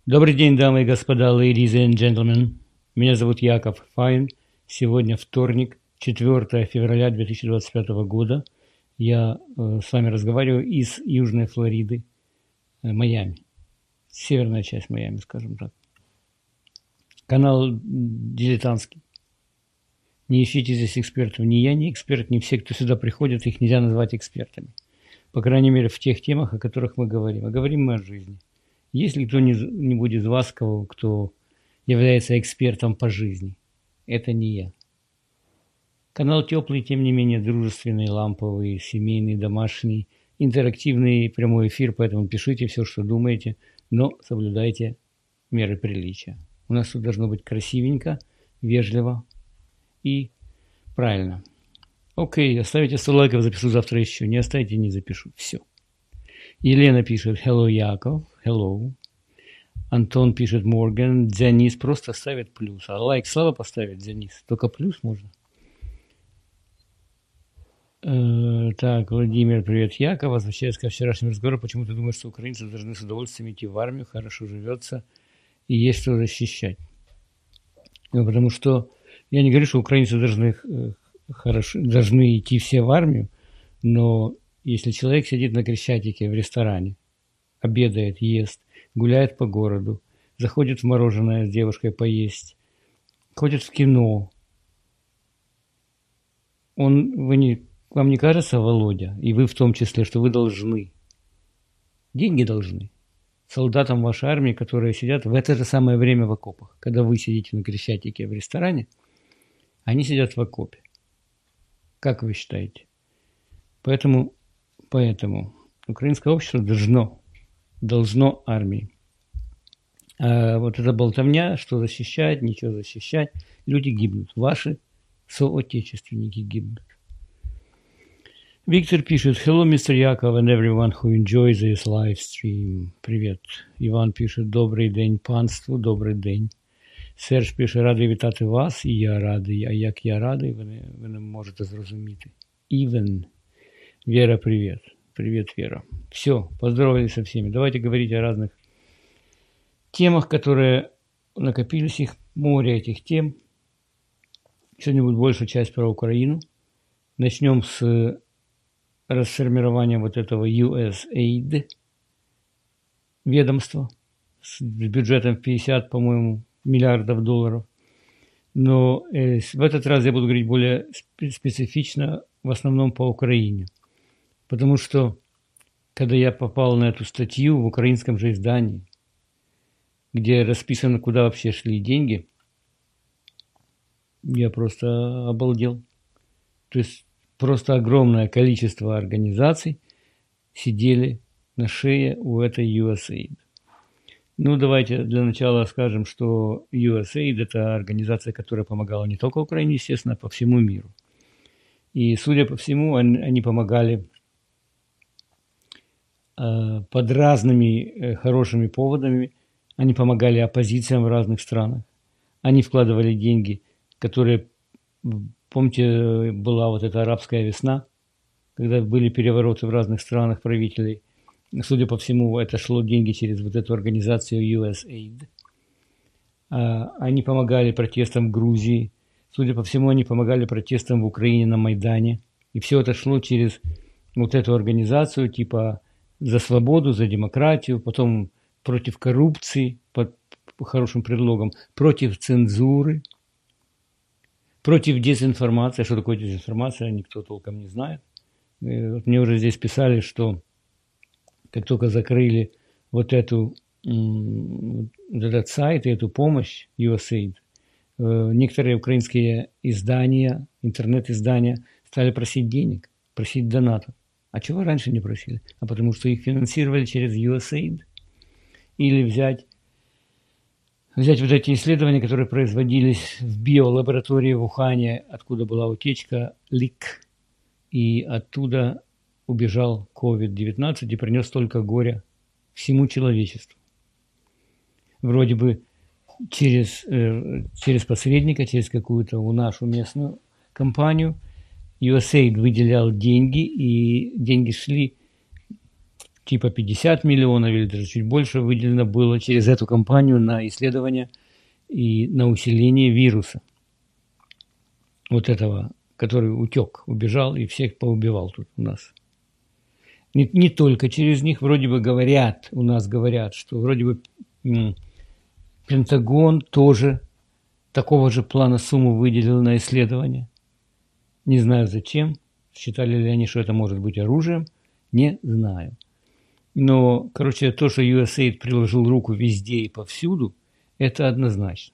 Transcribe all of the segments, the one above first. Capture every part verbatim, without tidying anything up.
Добрый день, дамы и господа, ladies and gentlemen. Меня зовут Яков Файн. Сегодня вторник, четвёртое февраля две тысячи двадцать пятого года. Я э, с вами разговариваю из Южной Флориды, э, Майами. Северная часть Майами, скажем так. Канал дилетантский. Не ищите здесь экспертов. Ни я, ни эксперт, ни все, кто сюда приходит, их нельзя назвать экспертами. По крайней мере, в тех темах, о которых мы говорим. А говорим мы о жизни. Есть ли кто-нибудь из вас, кого, кто является экспертом по жизни? Это не я. Канал теплый, тем не менее, дружественный, ламповый, семейный, домашний, интерактивный прямой эфир, поэтому пишите все, что думаете, но соблюдайте меры приличия. У нас тут должно быть красивенько, вежливо и правильно. Окей, оставите сто лайков, запишу завтра еще. Не оставите, не запишу. Все. Елена пишет «Hello, Яков». Hello. Антон пишет «Морган». Денис просто ставит плюс. А лайк слабо поставить, Денис? Только плюс можно. Э, так, Владимир, привет, Яков. Возвращаясь ко вчерашнему разговору, почему ты думаешь, что украинцы должны с удовольствием идти в армию, хорошо живется и есть что защищать? Ну, потому что я не говорю, что украинцы должны, э, хорошо, должны идти все в армию, но если человек сидит на Крещатике в ресторане, обедает, ест, гуляет по городу, заходит в мороженое с девушкой поесть, ходит в кино, он, вы не, вам не кажется, Володя, и вы в том числе, что вы должны, деньги должны, солдатам вашей армии, которые сидят в это же самое время в окопах, когда вы сидите на Крещатике в ресторане, они сидят в окопе. Как вы считаете? Поэтому Поэтому украинское общество должно, должно армии. А вот эта болтовня, что защищать, ничего защищать, люди гибнут. Ваши соотечественники гибнут. Виктор пишет «Hello, мистер Яков and everyone who enjoys this live stream». Привет. Іван пишет «Добрий день, панству, добрий день». Серж пише «Радий вітати вас, і я радий». А як я радий, ви не, ви не можете зрозуміти. Even. Вера, привет. Привет, Вера. Все, поздоровались со всеми. Давайте говорить о разных темах, которые накопились, их море этих тем. Сегодня будет большая часть про Украину. Начнем с расформирования вот этого ю эс эй ай ди ведомства с бюджетом в пятьдесят, по-моему, миллиардов долларов. Но э, в этот раз я буду говорить более специфично, в основном по Украине. Потому что, когда я попал на эту статью в украинском же издании, где расписано, куда вообще шли деньги, я просто обалдел. То есть просто огромное количество организаций сидели на шее у этой ю эс эй ай ди. Ну, давайте для начала скажем, что ю эс эй ай ди – это организация, которая помогала не только Украине, естественно, а по всему миру. И, судя по всему, они помогали под разными хорошими поводами. Они помогали оппозициям в разных странах. Они вкладывали деньги, которые, помните, была вот эта арабская весна, когда были перевороты в разных странах правителей. Судя по всему, это шло деньги через вот эту организацию ю эс эй ай ди. Они помогали протестам в Грузии. Судя по всему, они помогали протестам в Украине на Майдане. И все это шло через вот эту организацию, типа за свободу, за демократию, потом против коррупции, под хорошим предлогом, против цензуры, против дезинформации. Что такое дезинформация, никто толком не знает. Вот мне уже здесь писали, что как только закрыли вот, эту, вот этот сайт и эту помощь ю эс эй ай ди, некоторые украинские издания, интернет-издания стали просить денег, просить донатов. А чего раньше не просили? А потому что их финансировали через ю эс эй ай ди. Или взять, взять вот эти исследования, которые производились в биолаборатории в Ухане, откуда была утечка, лик, и оттуда убежал ковид девятнадцать и принес столько горя всему человечеству. Вроде бы через, э, через посредника, через какую-то нашу местную компанию ю эс эй ай ди выделял деньги, и деньги шли типа пятьдесят миллионов или даже чуть больше выделено было через эту компанию на исследование и на усиление вируса. Вот этого, который утек, убежал и всех поубивал тут у нас. Не, не только через них, вроде бы говорят, у нас говорят, что вроде бы м, Пентагон тоже такого же плана сумму выделил на исследование. Не знаю зачем. Считали ли они, что это может быть оружием? Не знаю. Но, короче, то, что ю эс эй ай ди приложил руку везде и повсюду, это однозначно.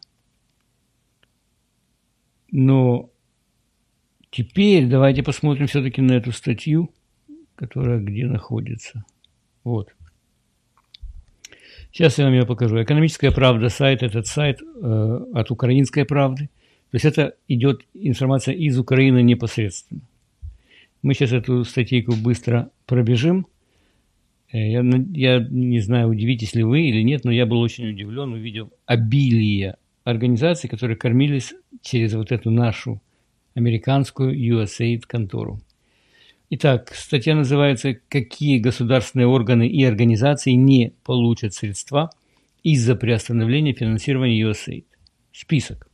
Но теперь давайте посмотрим все-таки на эту статью, которая где находится. Вот. Сейчас я вам ее покажу. «Экономическая правда» сайт, этот сайт э, от «Украинской правды». То есть это идет информация из Украины непосредственно. Мы сейчас эту статейку быстро пробежим. Я, я не знаю, удивитесь ли вы или нет, но я был очень удивлен, увидев обилие организаций, которые кормились через вот эту нашу американскую ю эс эй ай ди контору. Итак, статья называется «Какие государственные органы и организации не получат средства из-за приостановления финансирования ю эс эй ай ди». Список.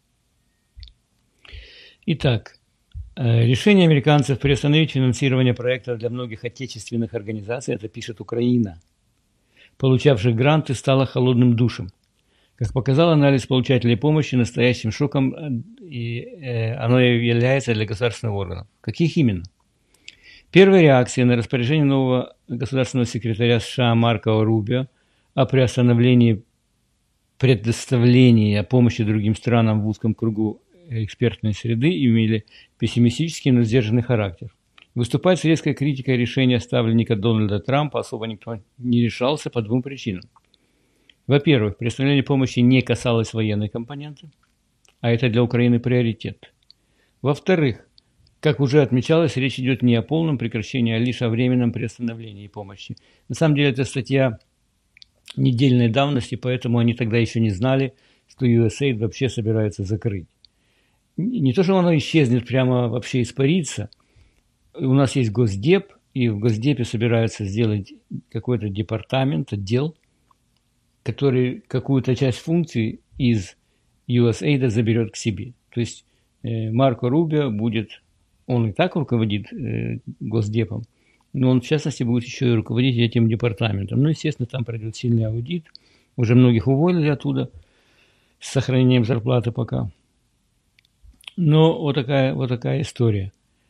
Итак, решение американцев приостановить финансирование проектов для многих отечественных организаций, это пишет Украина, получавших гранты, стало холодным душем. Как показал анализ получателей помощи, настоящим шоком и оно является для государственных органов. Каких именно? Первая реакция на распоряжение нового государственного секретаря США Марко Рубио о приостановлении предоставления помощи другим странам в узком кругу экспертной среды имели пессимистический, но сдержанный характер. Выступать с резкой критикой решения ставленника Дональда Трампа особо никто не решался по двум причинам. Во-первых, приостановление помощи не касалось военной компоненты, а это для Украины приоритет. Во-вторых, как уже отмечалось, речь идет не о полном прекращении, а лишь о временном приостановлении помощи. На самом деле, это статья недельной давности, поэтому они тогда еще не знали, что ю эс эй ай ди вообще собирается закрыть. Не то, что оно исчезнет, прямо вообще испарится. У нас есть Госдеп, и в Госдепе собираются сделать какой-то департамент, отдел, который какую-то часть функций из ю эс эй ай ди заберет к себе. То есть э, Марко Рубио будет, он и так руководит э, Госдепом, но он в частности будет еще и руководить этим департаментом. Ну, естественно, там пройдет сильный аудит. Уже многих уволили оттуда с сохранением зарплаты пока. Но вот такая, вот такая история.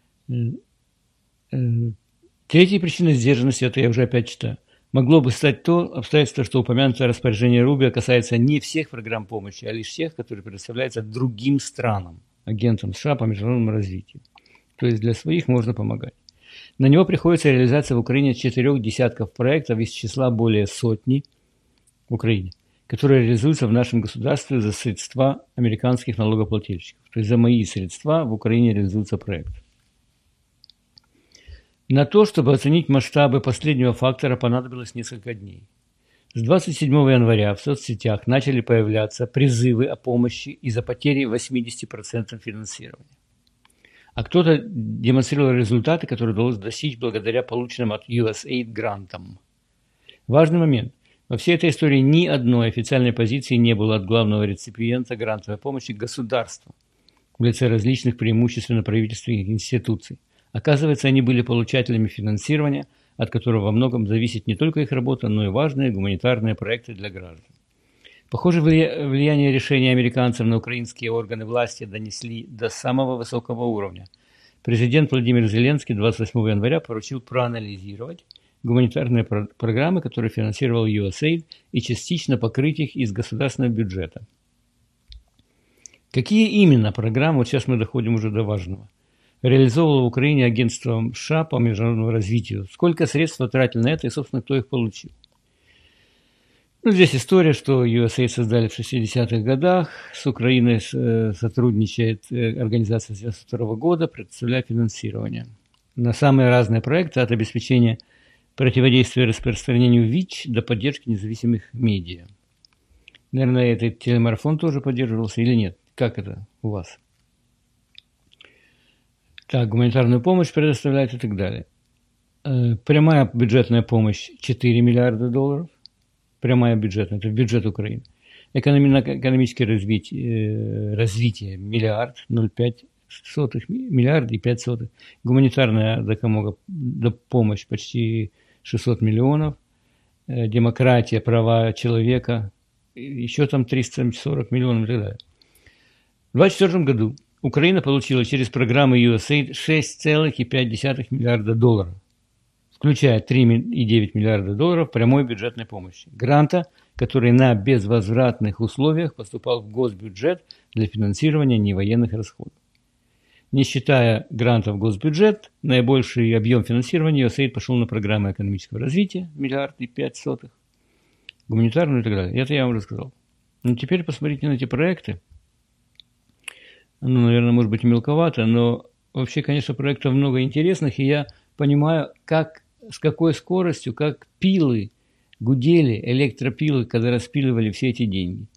Третьей причиной сдержанности, это я уже опять читаю, могло бы стать то обстоятельство, что упомянутое распоряжение Рубио касается не всех программ помощи, а лишь тех, которые предоставляются другим странам, агентам США по международному развитию. То есть для своих можно помогать. На него приходится реализация в Украине четырех десятков проектов из числа более сотни в Украине, которые реализуются в нашем государстве за средства американских налогоплательщиков. То есть за мои средства в Украине реализуется проект. На то, чтобы оценить масштабы последнего фактора, понадобилось несколько дней. С двадцать седьмого января в соцсетях начали появляться призывы о помощи из-за потери восемьдесят процентов финансирования. А кто-то демонстрировал результаты, которые удалось достичь благодаря полученным от ю эс эй ай ди грантам. Важный момент. Во всей этой истории ни одной официальной позиции не было от главного реципиента грантовой помощи государства в лице различных преимущественно правительственных институций. Оказывается, они были получателями финансирования, от которого во многом зависит не только их работа, но и важные гуманитарные проекты для граждан. Похоже, влияние решения американцев на украинские органы власти донесли до самого высокого уровня. Президент Владимир Зеленский двадцать восьмого января поручил проанализировать гуманитарные про- программы, которые финансировал ю эс эй ай ди, и частично покрыть их из государственного бюджета. Какие именно программы, вот сейчас мы доходим уже до важного, реализовывало в Украине агентство США по международному развитию? Сколько средств потратили на это и, собственно, кто их получил? Ну, здесь история, что ю эс эй ай ди создали в шестидесятых годах, с Украиной э, сотрудничает э, организация с девяносто второго года, предоставляя финансирование на самые разные проекты, от обеспечения противодействия распространению ВИЧ до поддержки независимых медиа. Наверное, этот телемарафон тоже поддерживался или нет? Как это у вас? Так, гуманитарную помощь предоставляют и так далее. Прямая бюджетная помощь четыре миллиарда долларов. Прямая бюджетная, это бюджет Украины. Экономическое развитие, развитие миллиард, ноль целых пять сотых миллиарда и пять сотых. Гуманитарная помощь почти шестьсот миллионов. Демократия, права человека, еще там триста сорок миллионов и так далее. В две тысячи двадцать четвёртом году Украина получила через программы ю эс эй ай ди шесть целых пять десятых миллиарда долларов, включая три целых девять десятых миллиарда долларов прямой бюджетной помощи. Гранта, который на безвозвратных условиях поступал в госбюджет для финансирования невоенных расходов. Не считая грантов в госбюджет, наибольший объем финансирования ю эс эй ай ди пошел на программы экономического развития, миллиард и пять сотых, гуманитарную и так далее. Это я вам рассказал. Ну, теперь посмотрите на эти проекты. Ну, наверное, может быть мелковато, но вообще, конечно, проектов много интересных, и я понимаю, как, с какой скоростью, как пилы гудели, электропилы, когда распиливали все эти деньги.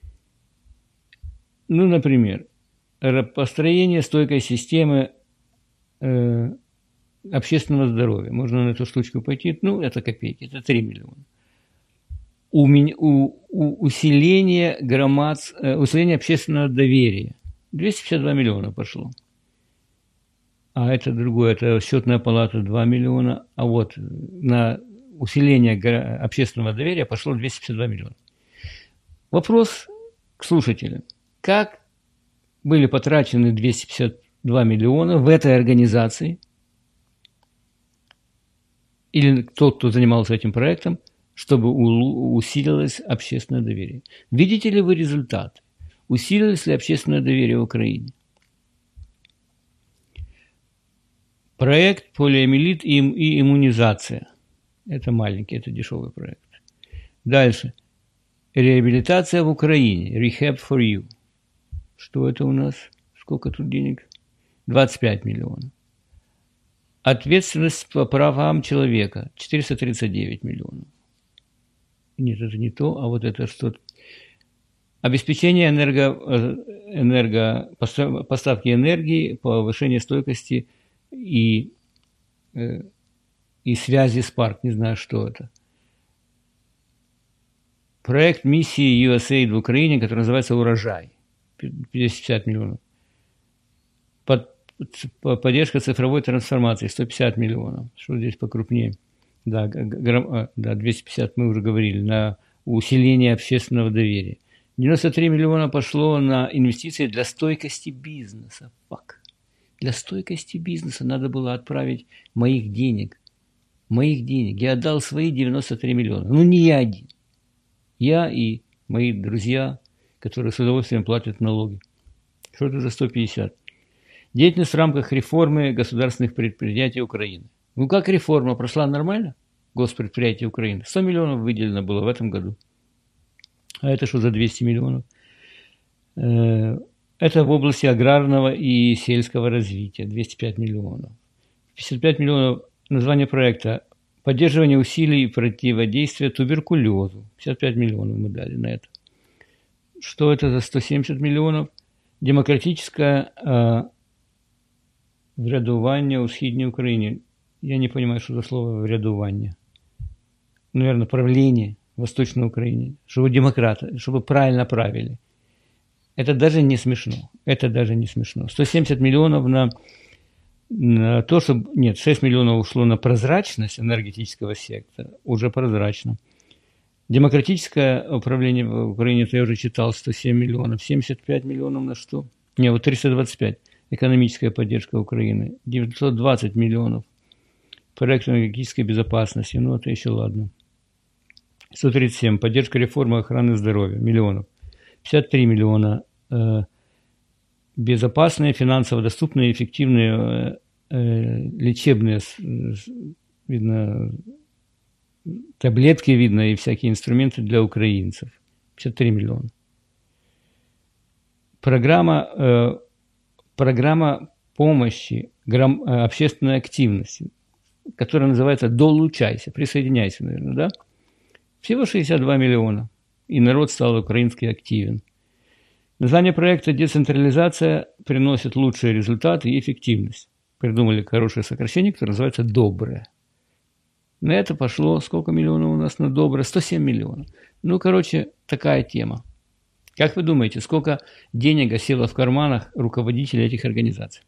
Ну, например, построение стойкой системы э, общественного здоровья. Можно на эту штучку пойти, ну, это копейки, это три миллиона. У, у, у, усиление, громад, э, усиление общественного доверия. двести пятьдесят два миллиона пошло. А это другое, это счетная палата два миллиона, а вот на усиление общественного доверия пошло двести пятьдесят два миллиона. Вопрос к слушателям. Как были потрачены двести пятьдесят два миллиона в этой организации или тот, кто занимался этим проектом, чтобы усилилось общественное доверие? Видите ли вы результаты? Усилилось ли общественное доверие в Украине? Проект полиомиелит и иммунизация. Это маленький, это дешевый проект. Дальше. Реабилитация в Украине. Rehab for you. Что это у нас? Сколько тут денег? двадцать пять миллионов. Ответственность по правам человека. четыреста тридцать девять миллионов. Нет, это не то, а вот это что-то. Обеспечение энерго, энерго, поставки энергии, повышение стойкости и, и связи с парк. Не знаю, что это. Проект миссии ю эс эй ай ди в Украине, который называется «Урожай». пятьдесят миллионов. Под, поддержка цифровой трансформации. сто пятьдесят миллионов. Что здесь покрупнее? Да, гром, да, двести пятьдесят мы уже говорили. На усиление общественного доверия. девяносто три миллиона пошло на инвестиции для стойкости бизнеса. Фак. Для стойкости бизнеса надо было отправить моих денег. Моих денег. Я отдал свои девяносто три миллиона. Ну, не я один. Я и мои друзья, которые с удовольствием платят налоги. Что это за сто пятьдесят? Деятельность в рамках реформы государственных предприятий Украины. Ну, как реформа? Прошла нормально? Госпредприятия Украины. сто миллионов выделено было в этом году. А это что за двести миллионов? Это в области аграрного и сельского развития. двести пять миллионов. пятьдесят пять миллионов название проекта. Поддерживание усилий противодействия туберкулезу. пятьдесят пять миллионов мы дали на это. Что это за сто семьдесят миллионов? Демократическое э, врядування у Східній Україні. Я не понимаю, что за слово врядування. Наверное, правление в Восточной Украине. Чтобы демократы, чтобы правильно правили. Это даже не смешно. Это даже не смешно. сто семьдесят миллионов на, на то, чтобы... Нет, шесть миллионов ушло на прозрачность энергетического сектора. Уже прозрачно. Демократическое управление в Украине, это я уже читал, сто семь миллионов. семьдесят пять миллионов на что? Не, вот триста двадцать пять. Экономическая поддержка Украины. девятьсот двадцать миллионов. Проект энергетической безопасности. Ну, это еще ладно. сто тридцать семь. Поддержка реформы охраны здоровья. Миллионов. пятьдесят три миллиона. Э, безопасные, финансово доступные, эффективные э, лечебные, э, видно, таблетки, видно, и всякие инструменты для украинцев. пятьдесят три миллиона. Программа, э, программа помощи грам, э, общественной активности, которая называется «Долучайся», присоединяйся, наверное, да? Всего шестьдесят два миллиона. И народ стал украински активен. Название проекта «Децентрализация» приносит лучшие результаты и эффективность. Придумали хорошее сокращение, которое называется «Доброе». На это пошло, сколько миллионов у нас на доброе? сто семь миллионов. Ну, короче, такая тема. Как вы думаете, сколько денег осело в карманах руководителей этих организаций?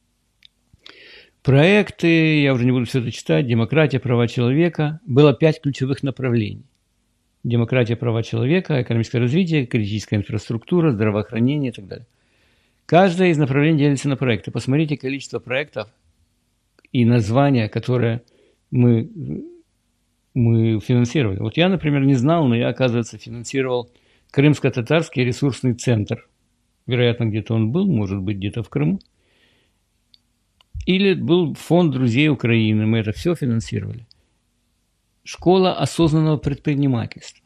Проекты, я уже не буду все это читать, демократия, права человека. Было пять ключевых направлений. Демократия, права человека, экономическое развитие, критическая инфраструктура, здравоохранение и так далее. Каждое из направлений делится на проекты. Посмотрите количество проектов и названия, которые мы, мы финансировали. Вот я, например, не знал, но я, оказывается, финансировал Крымско-татарский ресурсный центр. Вероятно, где-то он был, может быть, где-то в Крыму. Или был фонд друзей Украины, мы это все финансировали. Школа осознанного предпринимательства.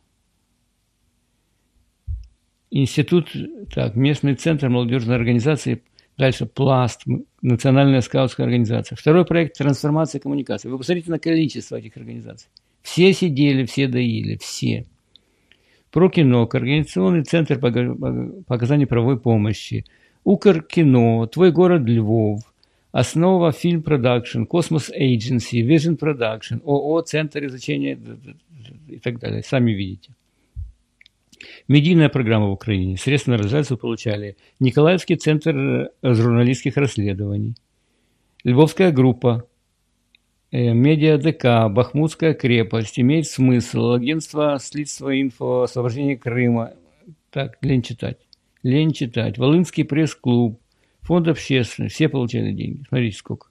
Институт, так, местный центр молодежной организации, дальше Пласт, национальная скаутская организация. Второй проект – трансформация коммуникации. Вы посмотрите на количество этих организаций. Все сидели, все доили, все. Прокино, Координационный центр по оказанию правовой помощи. Укркино, Твой город Львов. Основа Фильм Продакшн, Космос Эйдженси, Vision Продакшн, ООО Центр изучения и так далее. Сами видите. Медийная программа в Украине. Средства на реализацию получали Николаевский центр журналистских расследований, Львовская группа, Медиа ДК, Бахмутская крепость, Имеет смысл, Агентство Следства инфо, Освобождение Крыма. Так, лень читать. Лень читать. Волынский пресс-клуб. Фонд общественный, все получали деньги. Смотрите, сколько.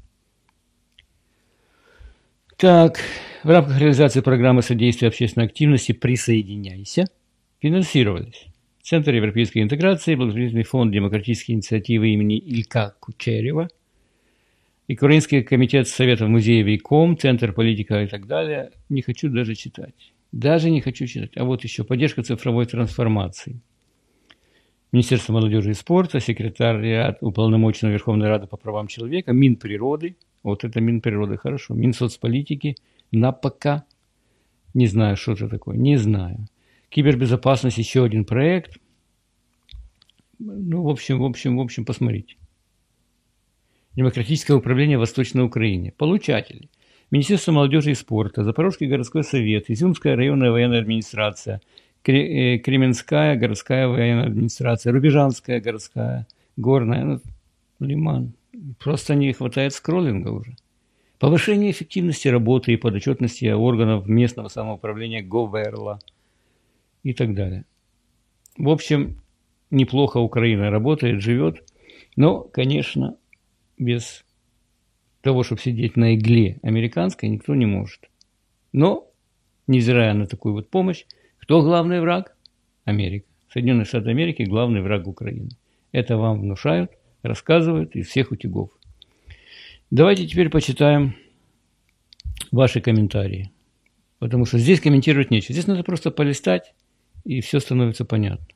Так, в рамках реализации программы содействия общественной активности «Присоединяйся» финансировались Центр европейской интеграции, благотворительный фонд демократические инициативы имени Илька Кучерева, Украинский комитет Советов музеев и ком, Центр политика и так далее. Не хочу даже читать. Даже не хочу читать. А вот еще поддержка цифровой трансформации. Министерство молодежи и спорта, секретариат уполномоченного Верховной Рады по правам человека, Минприроды, вот это Минприроды, хорошо, Минсоцполитики, НАПК, не знаю, что это такое, не знаю. Кибербезопасность, еще один проект. Ну, в общем, в общем, в общем, посмотрите. Демократическое управление в Восточной Украине. Получатели. Министерство молодежи и спорта, Запорожский городской совет, Изюмская районная военная администрация, Кременская городская военная администрация, Рубежанская городская, горная, ну, Лиман. Просто не хватает скроллинга уже. Повышение эффективности работы и подотчетности органов местного самоуправления Говерла и так далее. В общем, неплохо Украина работает, живет, но, конечно, без того, чтобы сидеть на игле американской, никто не может. Но, невзирая на такую вот помощь, кто главный враг? Америка. Соединенные Штаты Америки – главный враг Украины. Это вам внушают, рассказывают из всех утюгов. Давайте теперь почитаем ваши комментарии. Потому что здесь комментировать нечего. Здесь надо просто полистать, и все становится понятно.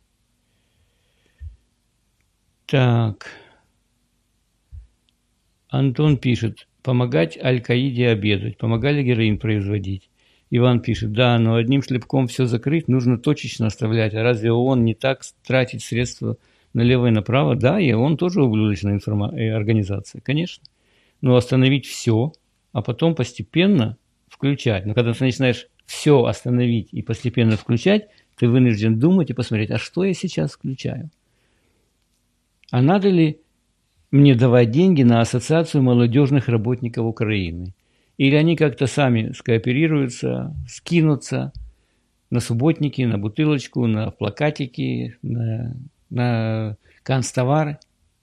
Так. Антон пишет, помогать Аль-Каиде обедать, помогали героин производить. Иван пишет, да, но одним шлепком все закрыть нужно точечно оставлять. А разве ООН не так тратит средства налево и направо? Да, и ООН тоже ублюдочная информа... организация, конечно. Но остановить все, а потом постепенно включать. Но когда ты начинаешь все остановить и постепенно включать, ты вынужден думать и посмотреть, а что я сейчас включаю? А надо ли мне давать деньги на Ассоциацию молодежных работников Украины? Или они как-то сами скооперируются, скинутся на субботники, на бутылочку, на плакатики, на, на канцтовари?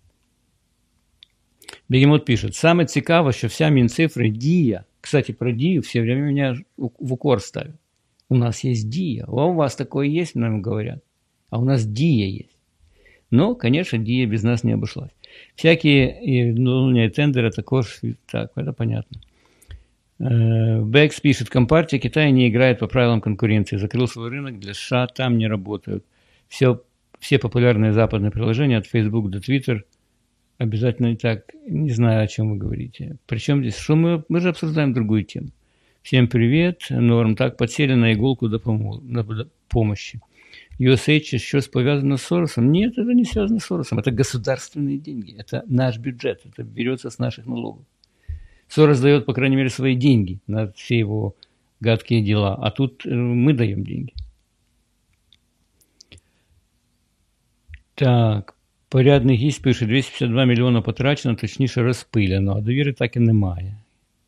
Бегемот пишет, саме цікаве, що вся Мінцифри Дія, кстати, про Дію все время меня в укор ставят. У нас есть Дия, а у вас такое есть, нам говорят, а у нас Дия есть. Но, конечно, Дия без нас не обошлась. Всякие ну, тендеры також, так, это понятно. Бэкс пишет, Компартия Китая не играет по правилам конкуренции, закрыл свой рынок для США, там не работают. Все, все популярные западные приложения от Facebook до Twitter обязательно и так, не знаю, о чем вы говорите. Причем здесь, что мы, мы же обсуждаем другую тему. Всем привет, Норм, так, подсели на иголку до помощи. ю эс эйч что повязано с Соросом? Нет, это не связано с Соросом, это государственные деньги, это наш бюджет, это берется с наших налогов. Сорос дает, по крайней мере, свои деньги на все его гадкие дела, а тут мы даем деньги. Так, порядний гість пише, двісті п'ятдесят два мільйона потрачено, точніше розпилено, а довіри так і немає.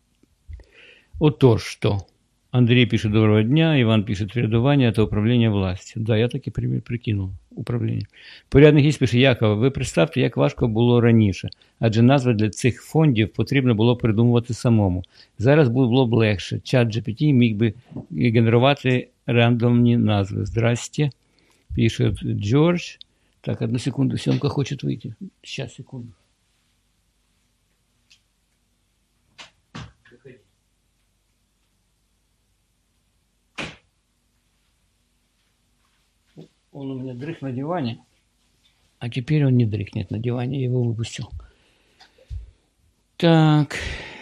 Отож, що? Андрей пишет, доброго дня, Иван пишет, рядование – это управление властью. Да, я так і прикинув, управління. Порядний гість пише, Якова, ви представте, як важко було раніше, адже назви для цих фондів потрібно було придумувати самому. Зараз було б легше. Чат джі пі ті міг би генерувати рандомні назви. Здрасте, пише Джордж. Так, одну секунду, Семка хочет выйти. Сейчас, секунду. Он у меня дрых на диване, а теперь он не дрыхнет на диване, я его выпустил. Так.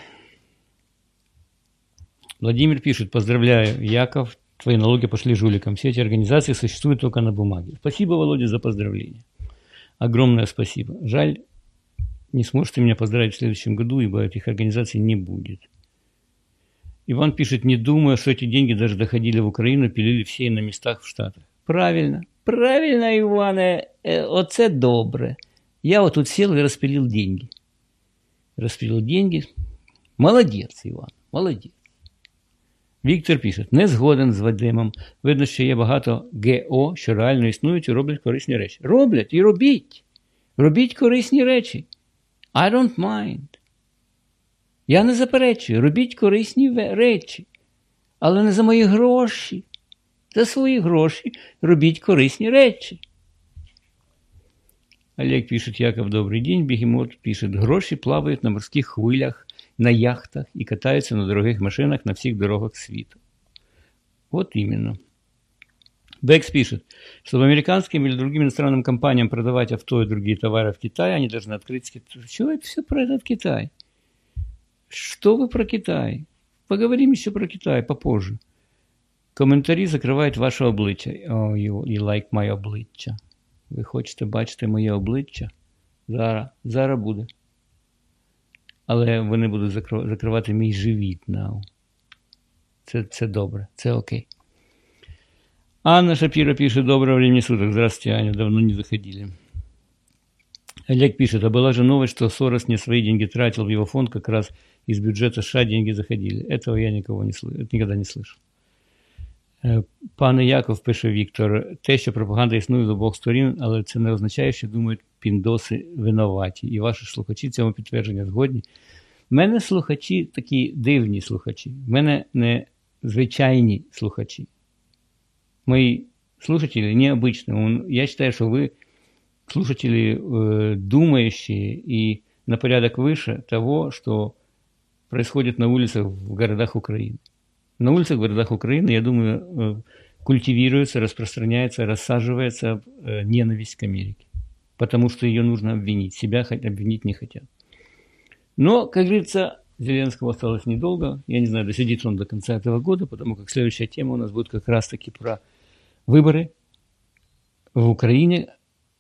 Владимир пишет, поздравляю, Яков, твои налоги пошли жуликам. Все эти организации существуют только на бумаге. Спасибо, Володя, за поздравление. Огромное спасибо. Жаль, не сможете меня поздравить в следующем году, ибо этих организаций не будет. Иван пишет, не думаю, что эти деньги даже доходили в Украину, пилили все на местах в Штатах. Правильно, правильно, Иване, оце добре. Я вот тут сел и распилил деньги. Распилил деньги. Молодец, Иван, молодец. Віктор пише, не згоден з Вадимом. Видно, що є багато ГО, що реально існують і роблять корисні речі. Роблять і робіть. Робіть корисні речі. I don't mind. Я не заперечую. Робіть корисні речі. Але не за мої гроші. За свої гроші робіть корисні речі. Олег пишет, Яков, добрый день. Бегемот пишет, гроши плавают на морских хвилях, на яхтах и катаются на дорогих машинах на всех дорогах света. Вот именно. Бэкс пишет, чтобы американским или другим иностранным компаниям продавать авто и другие товары в Китае, они должны открыть... Чего это все про этот Китай? Что вы про Китай? Поговорим еще про Китай попозже. Коментарі закривають ваше обличчя. Oh, you, you like my обличчя. Ви хочете бачити моє обличчя? Зараз, зараз буде. Але вони будуть закривати мій живіт. Now. Це, це добре, це окей. Анна Шапира пишет, доброго времени суток. Здравствуйте, Аня, давно не заходили. Олег пишет, а была же новость, что Сорос не свои деньги тратил в его фонд, как раз из бюджета США деньги заходили. Этого я никого не слышу, никогда не слышал. Пане Яков, пише Віктор, те, що пропаганда існує з обох сторін, але це не означає, що думають піндоси винуваті. І ваші слухачі цьому підтвердження згодні. В мене слухачі такі дивні слухачі. В мене не звичайні слухачі. Мої слушатели необычные. Я считаю, что вы слушатели э, думающие и на порядок выше того, что происходит на улицах в городах Украины. На улицах в городах Украины, я думаю, культивируется, распространяется, рассаживается ненависть к Америке. Потому что ее нужно обвинить. Себя обвинить не хотят. Но, как говорится, Зеленскому осталось недолго. Я не знаю, досидит он до конца этого года, потому как следующая тема у нас будет как раз-таки про выборы в Украине.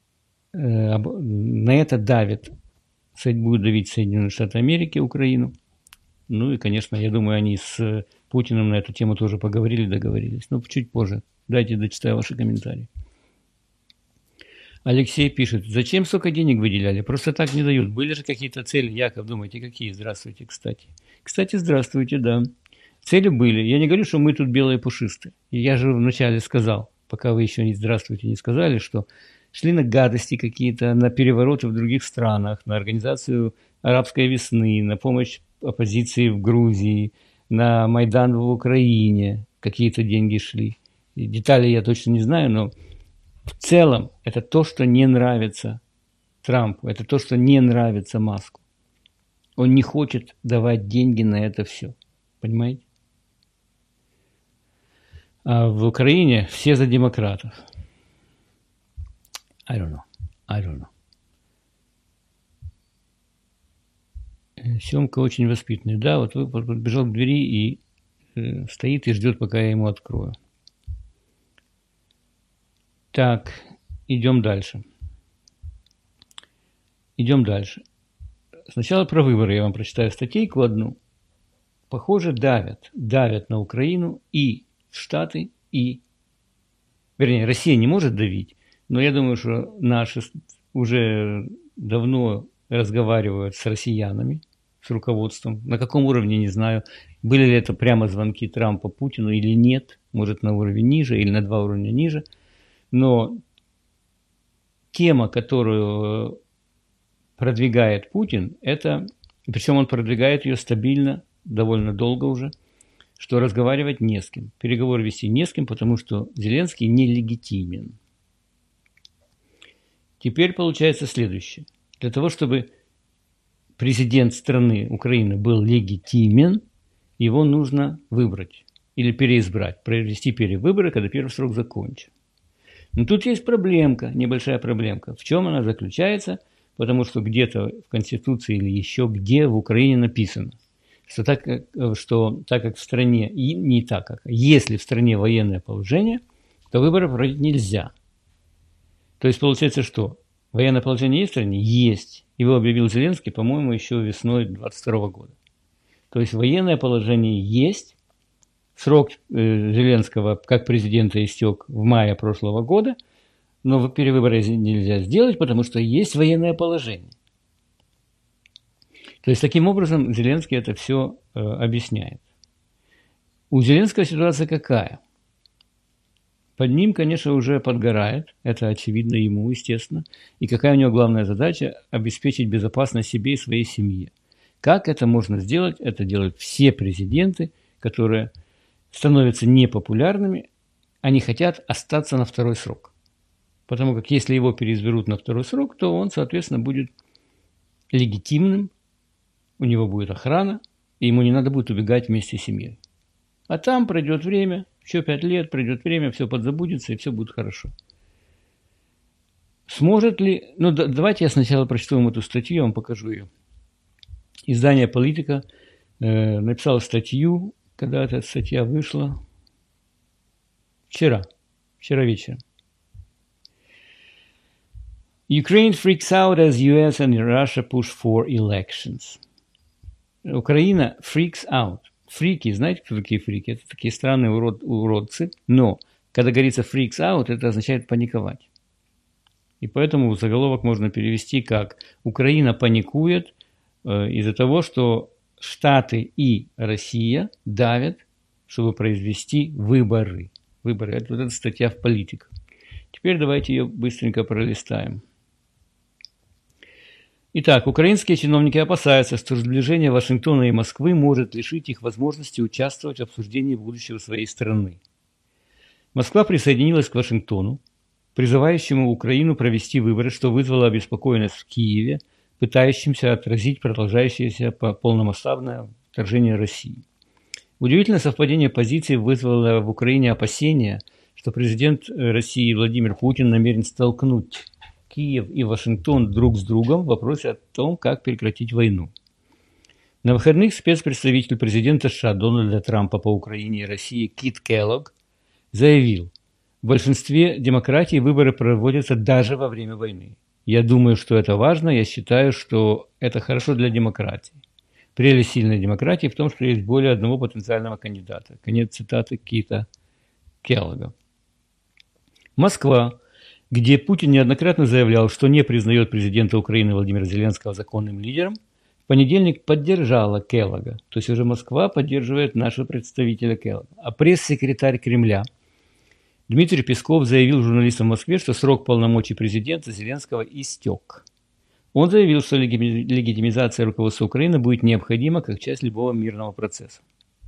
На это давит, будет давить Соединенные Штаты Америки Украину. Ну и, конечно, я думаю, они с Путиным на эту тему тоже поговорили, договорились. Но чуть позже. Дайте дочитаю ваши комментарии. Алексей пишет, зачем столько денег выделяли? Просто так не дают. Были же какие-то цели? Яков, думаете, какие? Здравствуйте, кстати. Кстати, здравствуйте, да. Цели были. Я не говорю, что мы тут белые пушистые. Я же вначале сказал, пока вы еще не здравствуйте не сказали, что шли на гадости какие-то, на перевороты в других странах, на организацию арабской весны, на помощь оппозиции в Грузии, на Майдан в Украине какие-то деньги шли. И детали я точно не знаю, но в целом это то, что не нравится Трампу, это то, что не нравится Маску. Он не хочет давать деньги на это все. Понимаете? А в Украине все за демократов. I don't know. I don't know. Семка очень воспитанный. Да, вот вы подбежал к двери и э, стоит и ждет, пока я ему открою. Так, идем дальше. Идем дальше. Сначала про выборы я вам прочитаю статейку одну, похоже, давят, давят на Украину и Штаты, и, вернее, Россия не может давить, но я думаю, что наши уже давно разговаривают с россиянами, с руководством. На каком уровне, не знаю. Были ли это прямо звонки Трампа Путину или нет. Может, на уровень ниже или на два уровня ниже. Но тема, которую продвигает Путин, это, причем он продвигает ее стабильно, довольно долго уже, что разговаривать не с кем. Переговоры вести не с кем, потому что Зеленский нелегитимен. Теперь получается следующее. Для того, чтобы президент страны Украины был легитимен, его нужно выбрать или переизбрать, провести перевыборы, когда первый срок закончен. Но тут есть проблемка, небольшая проблемка. В чем она заключается? Потому что где-то в Конституции или еще где в Украине написано, что так как, что так как в стране, и не так как, если в стране военное положение, то выборы проводить нельзя. То есть получается, что военное положение есть в стране? Есть. Его объявил Зеленский, по-моему, еще весной двадцать второго года. То есть военное положение есть. Срок э, Зеленского как президента истек в мае прошлого года, но перевыборы нельзя сделать, потому что есть военное положение. То есть таким образом Зеленский это все э, объясняет. У Зеленского ситуация какая? Под ним, конечно, уже подгорает, это очевидно ему, естественно. И какая у него главная задача? Обеспечить безопасность себе и своей семье. Как это можно сделать? Это делают все президенты, которые становятся непопулярными, они хотят остаться на второй срок. Потому как если его переизберут на второй срок, то он, соответственно, будет легитимным, у него будет охрана, и ему не надо будет убегать вместе с семьей. А там пройдет время, еще пять лет, пройдет время, все подзабудется, и все будет хорошо. Сможет ли... Ну, да, давайте я сначала прочту вам эту статью, я вам покажу ее. Издание «Политика» э, написало статью, когда эта статья вышла. Вчера. Вчера вечером. Ukraine freaks out as ю эс and Russia push for elections. Украина freaks out. Фрики, знаете, кто такие фрики? Это такие странные урод, уродцы. Но, когда говорится freaks out, это означает паниковать. И поэтому заголовок можно перевести как «Украина паникует э, из-за того, что Штаты и Россия давят, чтобы произвести выборы». Выборы. Это вот эта статья в «Политика». Теперь давайте ее быстренько пролистаем. Итак, украинские чиновники опасаются, что сближение Вашингтона и Москвы может лишить их возможности участвовать в обсуждении будущего своей страны. Москва присоединилась к Вашингтону, призывающему Украину провести выборы, что вызвало обеспокоенность в Киеве, пытающимся отразить продолжающееся полномасштабное вторжение России. Удивительное совпадение позиций вызвало в Украине опасения, что президент России Владимир Путин намерен столкнуть Киев и Вашингтон друг с другом в вопросе о том, как прекратить войну. На выходных спецпредставитель президента США Дональда Трампа по Украине и России Кит Келлогг заявил, в большинстве демократий выборы проводятся даже во время войны. Я думаю, что это важно, я считаю, что это хорошо для демократии. Прелесть сильной демократии в том, что есть более одного потенциального кандидата. Конец цитаты Кита Келлогга. Москва, где Путин неоднократно заявлял, что не признает президента Украины Владимира Зеленского законным лидером, в понедельник поддержала Келлогга. То есть уже Москва поддерживает нашего представителя Келлогга. А пресс-секретарь Кремля Дмитрий Песков заявил журналистам в Москве, что срок полномочий президента Зеленского истек. Он заявил, что легитимизация руководства Украины будет необходима как часть любого мирного процесса.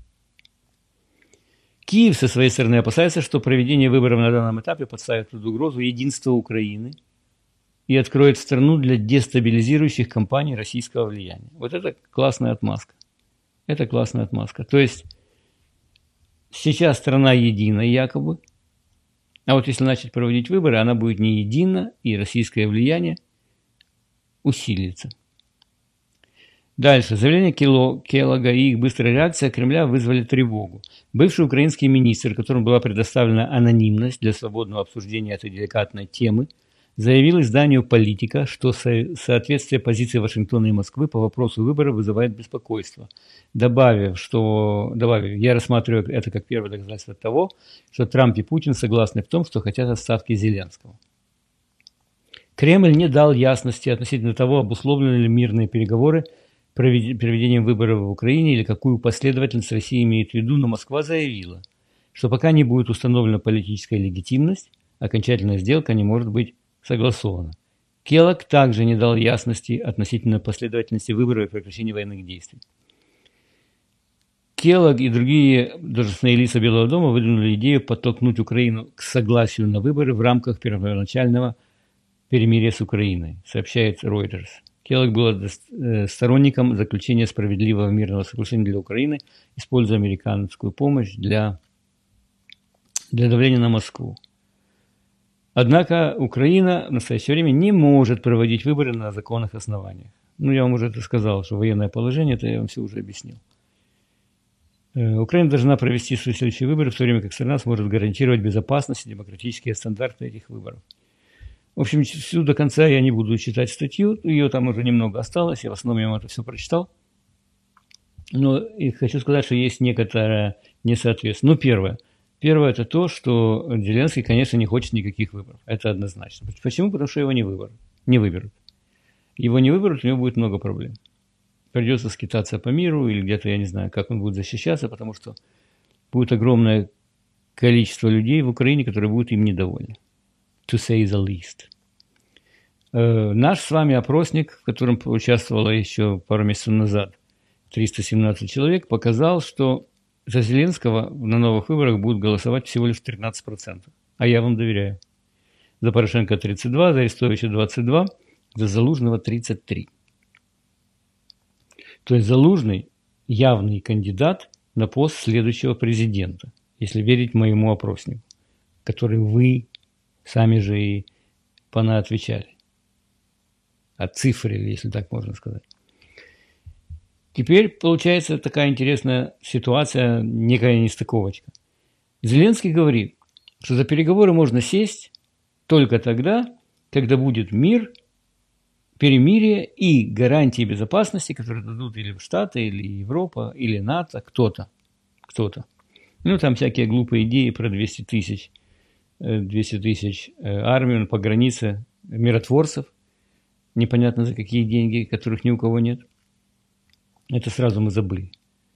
Киев со своей стороны опасается, что проведение выборов на данном этапе подставит под угрозу единство Украины и откроет страну для дестабилизирующих кампаний российского влияния. Вот это классная отмазка. Это классная отмазка. То есть сейчас страна едина якобы, а вот если начать проводить выборы, она будет не едина, и российское влияние усилится. Дальше. Заявление Келлогга и их быстрая реакция Кремля вызвали тревогу. Бывший украинский министр, которому была предоставлена анонимность для свободного обсуждения этой деликатной темы, заявил изданию «Политика», что со- соответствие позиции Вашингтона и Москвы по вопросу выборов вызывает беспокойство, добавив, что, добавив, я рассматриваю это как первое доказательство того, что Трамп и Путин согласны в том, что хотят отставки Зеленского. Кремль не дал ясности относительно того, обусловлены ли мирные переговоры проведением выборов в Украине или какую последовательность Россия имеет в виду, но Москва заявила, что пока не будет установлена политическая легитимность, окончательная сделка не может быть согласована. Келлог также не дал ясности относительно последовательности выборов и прекращения военных действий. Келлог и другие должностные лица Белого дома выдвинули идею подтолкнуть Украину к согласию на выборы в рамках первоначального перемирия с Украиной, сообщает Reuters. Келлог был сторонником заключения справедливого мирного соглашения для Украины, используя американскую помощь для, для давления на Москву. Однако Украина в настоящее время не может проводить выборы на законных основаниях. Ну, я вам уже это сказал, что военное положение, это я вам все уже объяснил. Украина должна провести свои следующие выборы, в то время как страна сможет гарантировать безопасность и демократические стандарты этих выборов. В общем, всю до конца я не буду читать статью, ее там уже немного осталось, я в основном я это все прочитал. Но и хочу сказать, что есть некоторое несоответствие. Ну, первое. Первое – это то, что Зеленский, конечно, не хочет никаких выборов. Это однозначно. Почему? Потому что его не выберут. Не выберут. Его не выберут, у него будет много проблем. Придется скитаться по миру или где-то, я не знаю, как он будет защищаться, потому что будет огромное количество людей в Украине, которые будут им недовольны. To say the least. Э, наш с вами опросник, в котором участвовало еще пару месяцев назад триста семнадцать человек, показал, что за Зеленского на новых выборах будут голосовать всего лишь тринадцать процентов. А я вам доверяю. За Порошенко тридцать два, за Арестовича двадцать два, за Залужного тридцать три. То есть Залужный явный кандидат на пост следующего президента, если верить моему опроснику, который вы сами же и понаотвечали. Отцифрили, если так можно сказать. Теперь получается такая интересная ситуация, некая нестыковочка. Зеленский говорит, что за переговоры можно сесть только тогда, когда будет мир, перемирие и гарантии безопасности, которые дадут или Штаты, или Европа, или НАТО, кто-то. Кто-то. Ну, там всякие глупые идеи про двести тысяч, двести тысяч армию по границе миротворцев, непонятно за какие деньги, которых ни у кого нет. Это сразу мы забыли.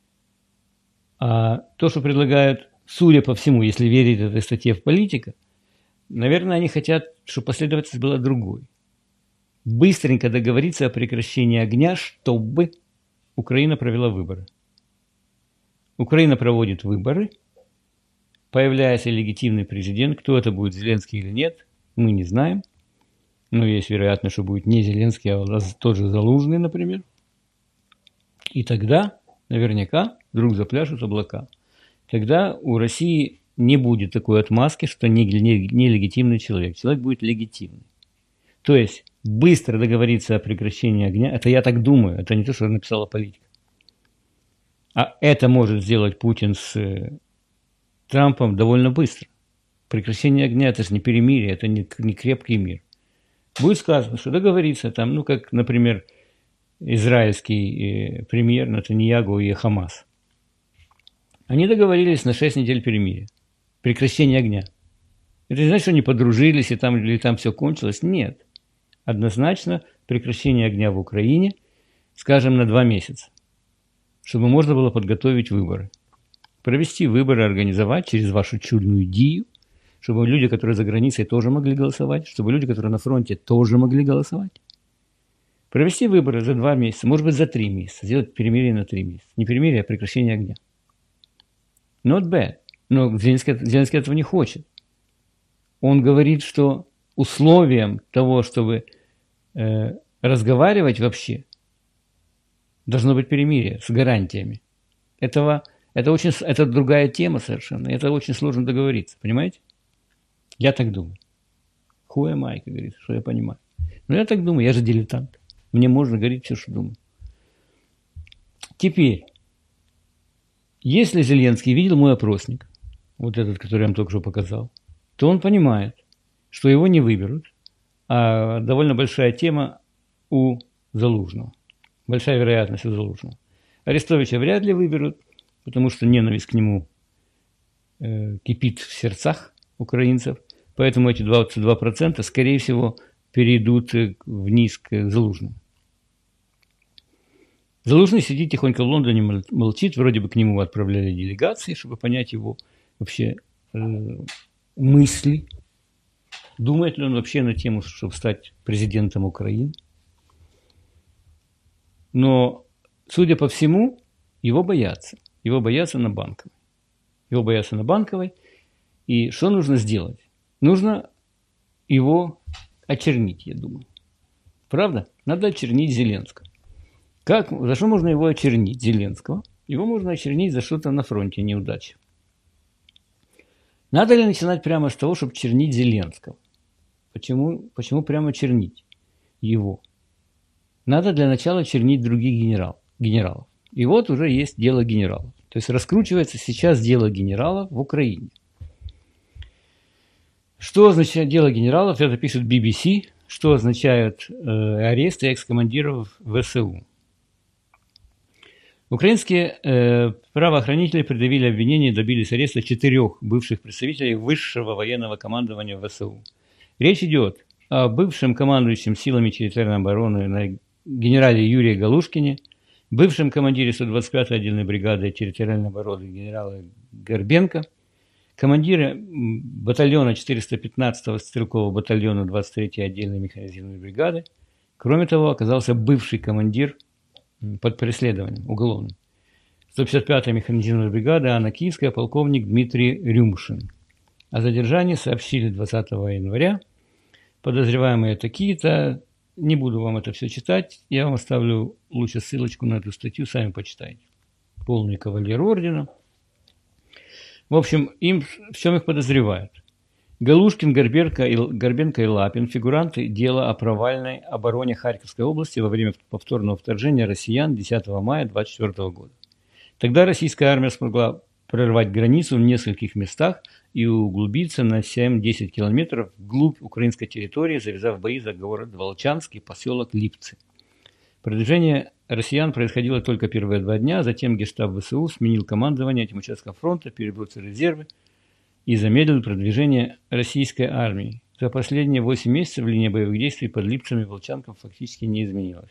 А то, что предлагают, судя по всему, если верить этой статье в «Политика», наверное, они хотят, чтобы последовательность была другой. Быстренько договориться о прекращении огня, чтобы Украина провела выборы. Украина проводит выборы, появляется легитимный президент. Кто это будет, Зеленский или нет, мы не знаем. Но есть вероятность, что будет не Зеленский, а тот же Залужный, например. И тогда, наверняка, вдруг запляшут облака. Тогда у России не будет такой отмазки, что нелегитимный человек. Человек будет легитимный. То есть быстро договориться о прекращении огня, это я так думаю, это не то, что написала «Политика». А это может сделать Путин с Трампом довольно быстро. Прекращение огня – это же не перемирие, это не, не крепкий мир. Будет сказано, что договориться там, ну, как, например, израильский премьер Нетаньяху и Хамас. Они договорились на шесть недель перемирия. Прекращение огня. Это не значит, что они подружились и там, или там все кончилось. Нет. Однозначно прекращение огня в Украине, скажем, на два месяца. Чтобы можно было подготовить выборы. Провести выборы, организовать через вашу чудную идею, чтобы люди, которые за границей, тоже могли голосовать, чтобы люди, которые на фронте, тоже могли голосовать. Провести выборы за два месяца, может быть, за три месяца. Сделать перемирие на три месяца. Не перемирие, а прекращение огня. Not bad. Но Зеленский, Зеленский этого не хочет. Он говорит, что условием того, чтобы э, разговаривать вообще, должно быть перемирие с гарантиями. Этого, это, очень, это другая тема совершенно. Это очень сложно договориться. Понимаете? Я так думаю. Who am I, как говорится, что я понимаю. Но я так думаю, я же дилетант. Мне можно говорить все, что думаю. Теперь, если Зеленский видел мой опросник, вот этот, который я вам только что показал, то он понимает, что его не выберут, а довольно большая тема у Залужного. Большая вероятность у Залужного. Арестовича вряд ли выберут, потому что ненависть к нему э, кипит в сердцах украинцев. Поэтому эти двадцать два процента, скорее всего, перейдут вниз к Залужному. Залужный сидит тихонько в Лондоне, молчит. Вроде бы к нему отправляли делегации, чтобы понять его вообще э, мысли. Думает ли он вообще на тему, чтобы стать президентом Украины? Но, судя по всему, его боятся. Его боятся на Банковой. Его боятся на Банковой. И что нужно сделать? Нужно его очернить, я думаю. Правда? Надо очернить Зеленского. Как, за что можно его очернить, Зеленского? Его можно очернить за что-то на фронте, неудачи. Надо ли начинать прямо с того, чтобы чернить Зеленского? Почему, почему прямо чернить его? Надо для начала чернить других генерал, генералов. И вот уже есть дело генералов. То есть раскручивается сейчас дело генералов в Украине. Что означает дело генералов? Это пишет би би си. Что означают э, аресты экс-командиров ВСУ? Украинские э, правоохранители предъявили обвинение и добились ареста четырех бывших представителей высшего военного командования ВСУ. Речь идет о бывшем командующем силами территориальной обороны генерале Юрии Галушкине, бывшем командире сто двадцать пятой отдельной бригады территориальной обороны генерала Горбенко, командире батальона четыреста пятнадцатого стрелкового батальона двадцать третьей отдельной механизированной бригады. Кроме того, оказался бывший командир под преследованием уголовным сто пятьдесят пятой механизированной бригады Анна Киевская, полковник Дмитрий Рюмшин. О задержании сообщили двадцатого января. Подозреваемые такие-то. Не буду вам это все читать. Я вам оставлю лучше ссылочку на эту статью, сами почитайте. Полный кавалер ордена. В общем, им, в чем их подозревают? Галушкин, Горбенко и, Горбенко и Лапин – фигуранты дела о провальной обороне Харьковской области во время повторного вторжения россиян десятого мая две тысячи двадцать четвёртого года. Тогда российская армия смогла прорвать границу в нескольких местах и углубиться на семь-десять километров вглубь украинской территории, завязав бои за город Волчанск и поселок Липцы. Продвижение россиян происходило только первые два дня, затем гестап ВСУ сменил командование этим участком фронта, перебросил резервы и замедлил продвижение российской армии. За последние восемь месяцев линия боевых действий под Липцами и Волчанком фактически не изменилась.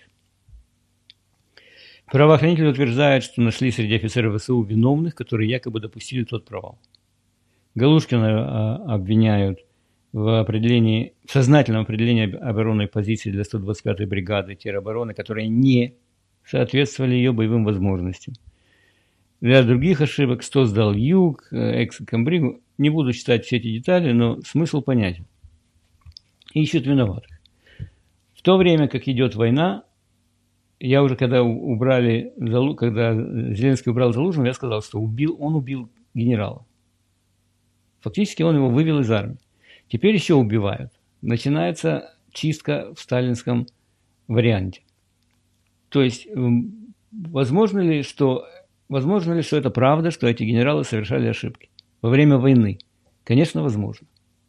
Правоохранители утверждают, что нашли среди офицеров ВСУ виновных, которые якобы допустили тот провал. Галушкина обвиняют в определении, в сознательном определении оборонной позиции для сто двадцать пятой бригады теробороны, которые не соответствовали ее боевым возможностям. Для других ошибок сто сдал Юг, экс-комбригу. Не буду читать все эти детали, но смысл понятен. Ищут виноватых. В то время, как идет война, я уже когда убрали, когда Зеленский убрал Залужного, я сказал, что убил, он убил генерала. Фактически он его вывел из армии. Теперь еще убивают. Начинается чистка в сталинском варианте. То есть, возможно ли, что, возможно ли, что это правда, что эти генералы совершали ошибки во время войны? Конечно, возможно.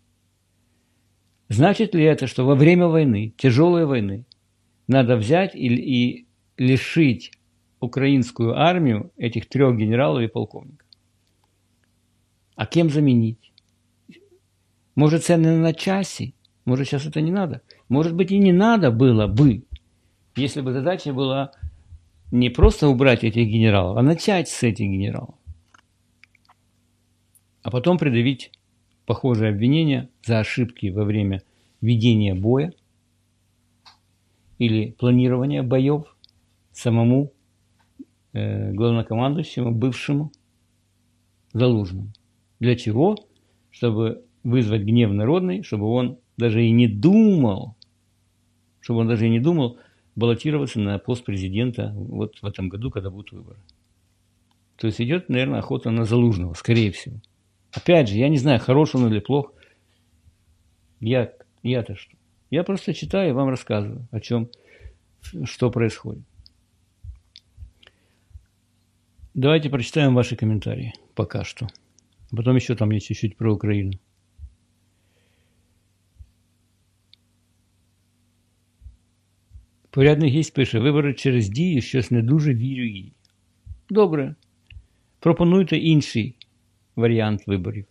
Значит ли это, что во время войны, тяжелой войны, надо взять и, и лишить украинскую армию этих трех генералов и полковников? А кем заменить? Может, цены на часе? Может, сейчас это не надо? Может быть, и не надо было бы, если бы задача была не просто убрать этих генералов, а начать с этих генералов. А потом предъявить похожие обвинения за ошибки во время ведения боя или планирования боев самому э, главнокомандующему, бывшему Залужному. Для чего? Чтобы вызвать гнев народный, чтобы он даже и не думал, чтобы он даже и не думал баллотироваться на пост президента вот в этом году, когда будут выборы. То есть идет, наверное, охота на Залужного, скорее всего. Опять же, я не знаю, хорош он или плох. Я, я-то что? Я просто читаю и вам рассказываю, о чем, что происходит. Давайте прочитаем ваши комментарии пока что. Потом еще там есть чуть-чуть про Украину. Порядний гість пише, вибори через дію, щось не дуже вірю їй. Добре. Пропонуйте інший варіант виборів.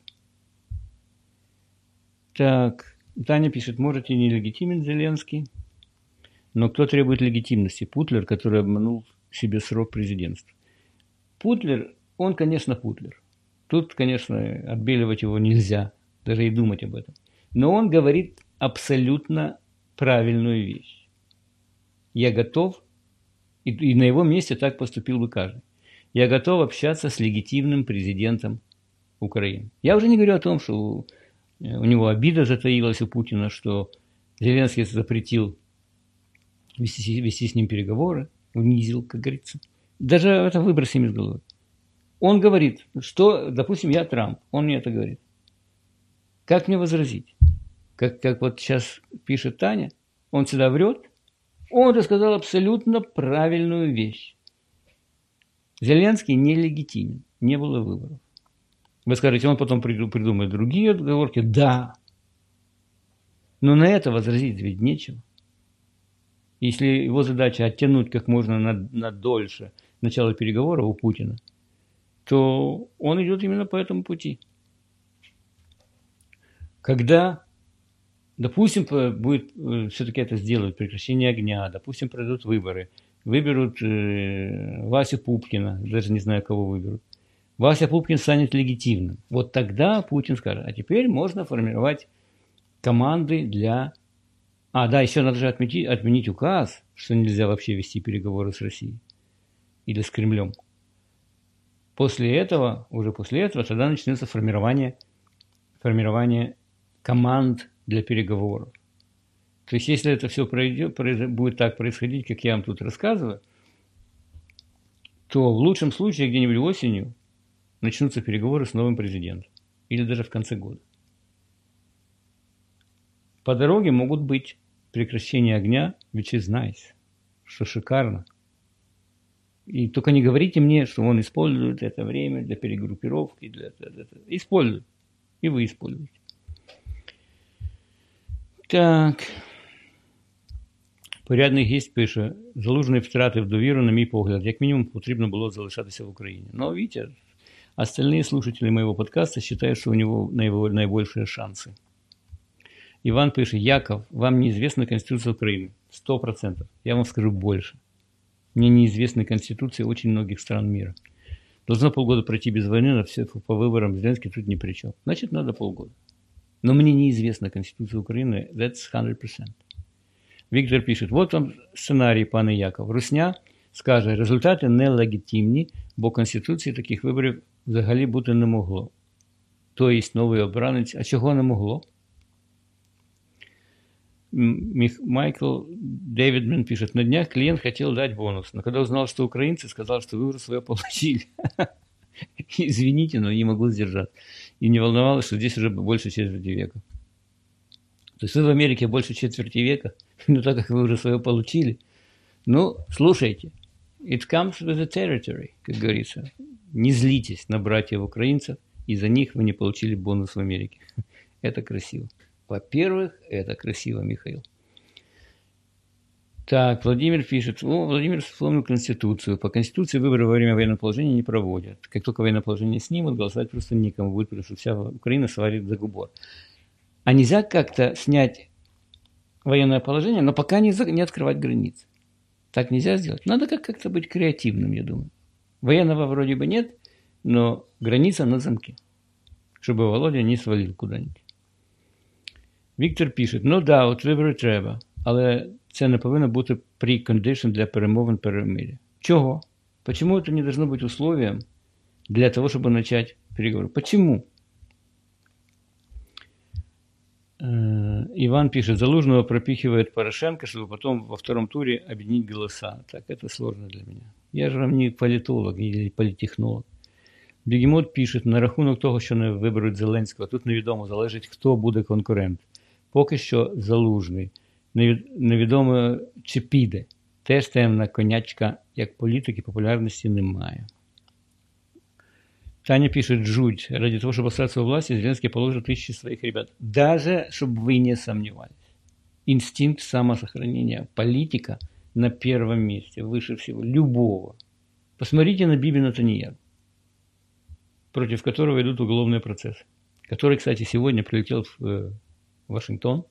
Так, Таня пишет, может и нелегитимен Зеленский, но кто требует легитимности? Путлер, который обманул себе срок президентства. Путлер, он, конечно, Путлер. Тут, конечно, отбеливать его нельзя, даже и думать об этом. Но он говорит абсолютно правильную вещь. Я готов, и, и на его месте так поступил бы каждый. Я готов общаться с легитимным президентом Украины. Я уже не говорю о том, что у, у него обида затаилась у Путина, что Зеленский запретил вести, вести с ним переговоры, унизил, как говорится. Даже это выбросим из головы. Он говорит, что, допустим, я Трамп, он мне это говорит. Как мне возразить? Как, как вот сейчас пишет Таня, он всегда врет. Он рассказал абсолютно правильную вещь. Зеленский нелегитимен, не было выборов. Вы скажете, он потом придумает другие отговорки. Да. Но на это возразить ведь нечего. Если его задача оттянуть как можно на, на дольше начало переговоров у Путина, то он идет именно по этому пути. Когда, допустим, будет все-таки это сделают, прекращение огня, допустим, пройдут выборы, выберут э, Васю Пупкина, даже не знаю, кого выберут, Вася Пупкин станет легитимным. Вот тогда Путин скажет, а теперь можно формировать команды для... А, да, еще надо же отменить, отменить указ, что нельзя вообще вести переговоры с Россией или с Кремлем. После этого, уже после этого, тогда начнется формирование, формирование команд для переговоров. То есть, если это все пройдет, будет так происходить, как я вам тут рассказываю, то в лучшем случае где-нибудь осенью начнутся переговоры с новым президентом. Или даже в конце года. По дороге могут быть прекращение огня, which is nice, что шикарно. И только не говорите мне, что он использует это время для перегруппировки, для, для, для, для. Использует. И вы используете. Так. Порядний гість пише, Залужний втратив довіру, на мій погляд, як мінімум потрібно було залишатися в Україні. Но, видите, остальные слушатели моего подкаста считают, что у него наибольшие шансы. Иван пишет, Яков, вам неизвестна Конституция Украины? Сто процентов. Я вам скажу больше. Мне неизвестны конституции очень многих стран мира. Должно полгода пройти без войны, на все по выборам Зеленский тут ни при чем. Значит, надо полгода. Но мне неизвестна Конституция Украины, that's сто процентов. Віктор пише, вот вам сценарій, пане Яков. Русня скаже, результати нелегітимні, бо Конституції таких виборів взагалі бути не могло. Тобто новий обранець, а чого не могло? Майкл Дэвидман пишет, на днях клиент хотел дать бонус, но когда узнал, что украинцы, сказал, что выбор свое получили. Извините, но не могу сдержать. И не волновалось, что здесь уже больше четверти века. То есть вы в Америке больше четверти века, но так как вы уже свое получили. Ну, слушайте, it comes with the territory, как говорится. Не злитесь на братьев украинцев, из-за них вы не получили бонус в Америке. Это красиво. Во-первых, это красиво, Михаил. Так, Владимир пишет. О, Владимир вспомнил Конституцию. По Конституции выборы во время военного положения не проводят. Как только военное положение снимут, голосовать просто никому будет, потому что вся Украина свалит за губор. А нельзя как-то снять военное положение, но пока не, за... не открывать границы. Так нельзя сделать. Надо как-то быть креативным, я думаю. Военного вроде бы нет, но граница на замке. Чтобы Володя не свалил куда-нибудь. Віктор пише, ну да, от вибори треба, але це не повинно бути precondition для перемовин перемир'я. Чого? Почему это не должно быть условием для того, чтобы начать переговоры? Почему? Иван пишет, Залужного пропихивает Порошенко, чтобы потом во втором туре объединить голоса. Так, это сложно для меня. Я же вам не политолог или политтехнолог. Бігемот пише, на рахунок того, що не виберуть Зеленського, тут невідомо, залежить, хто буде конкурент. Поки що Залужний. Невідомо, чи піде. Теж темна конячка, як політики, популярності немає. Таня пишет, жуть. Ради того, чтобы остаться у власти, Зеленский положит тысячи своих ребят. Даже, чтобы вы не сомневались. Инстинкт самосохранения политика на первом месте, выше всего, любого. Посмотрите на Биби Нетаньяху, против которого идут уголовные процессы, который, кстати, сегодня прилетел в э, Вашингтон.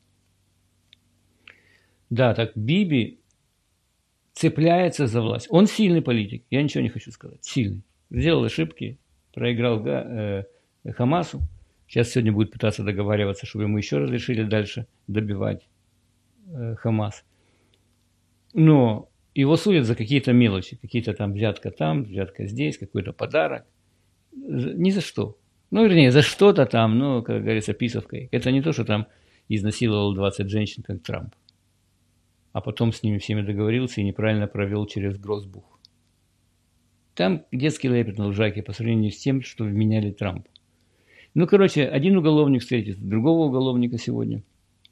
Да, так Биби цепляется за власть. Он сильный политик, я ничего не хочу сказать, сильный. Сделал ошибки, проиграл э, Хамасу. Сейчас сегодня будет пытаться договариваться, чтобы ему еще разрешили дальше добивать э, Хамас. Но его судят за какие-то мелочи, какие-то там взятка там, взятка здесь, какой-то подарок. Ни за что. Ну, вернее, за что-то там, ну, как говорится, писовкой. Это не то, что там изнасиловал двадцать женщин, как Трамп. А потом с ними всеми договорился и неправильно провел через Гросбух. Там детский лепет на лужайке по сравнению с тем, что вменяли Трампу. Ну, короче, один уголовник встретит другого уголовника сегодня.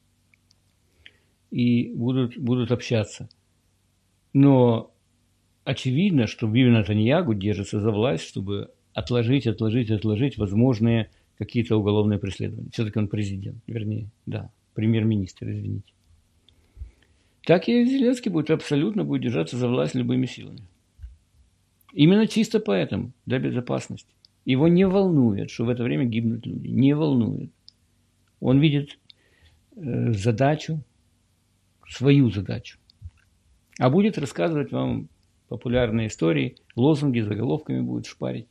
И будут, будут общаться. Но очевидно, что Биби Нетаньяху держится за власть, чтобы отложить, отложить, отложить возможные какие-то уголовные преследования. Все-таки он президент, вернее, да, премьер-министр, извините. Так и Зеленский будет абсолютно будет держаться за власть любыми силами. Именно чисто поэтому, для безопасности. Его не волнует, что в это время гибнут люди. Не волнует. Он видит э, задачу, свою задачу. А будет рассказывать вам популярные истории, лозунги, заголовками будет шпарить.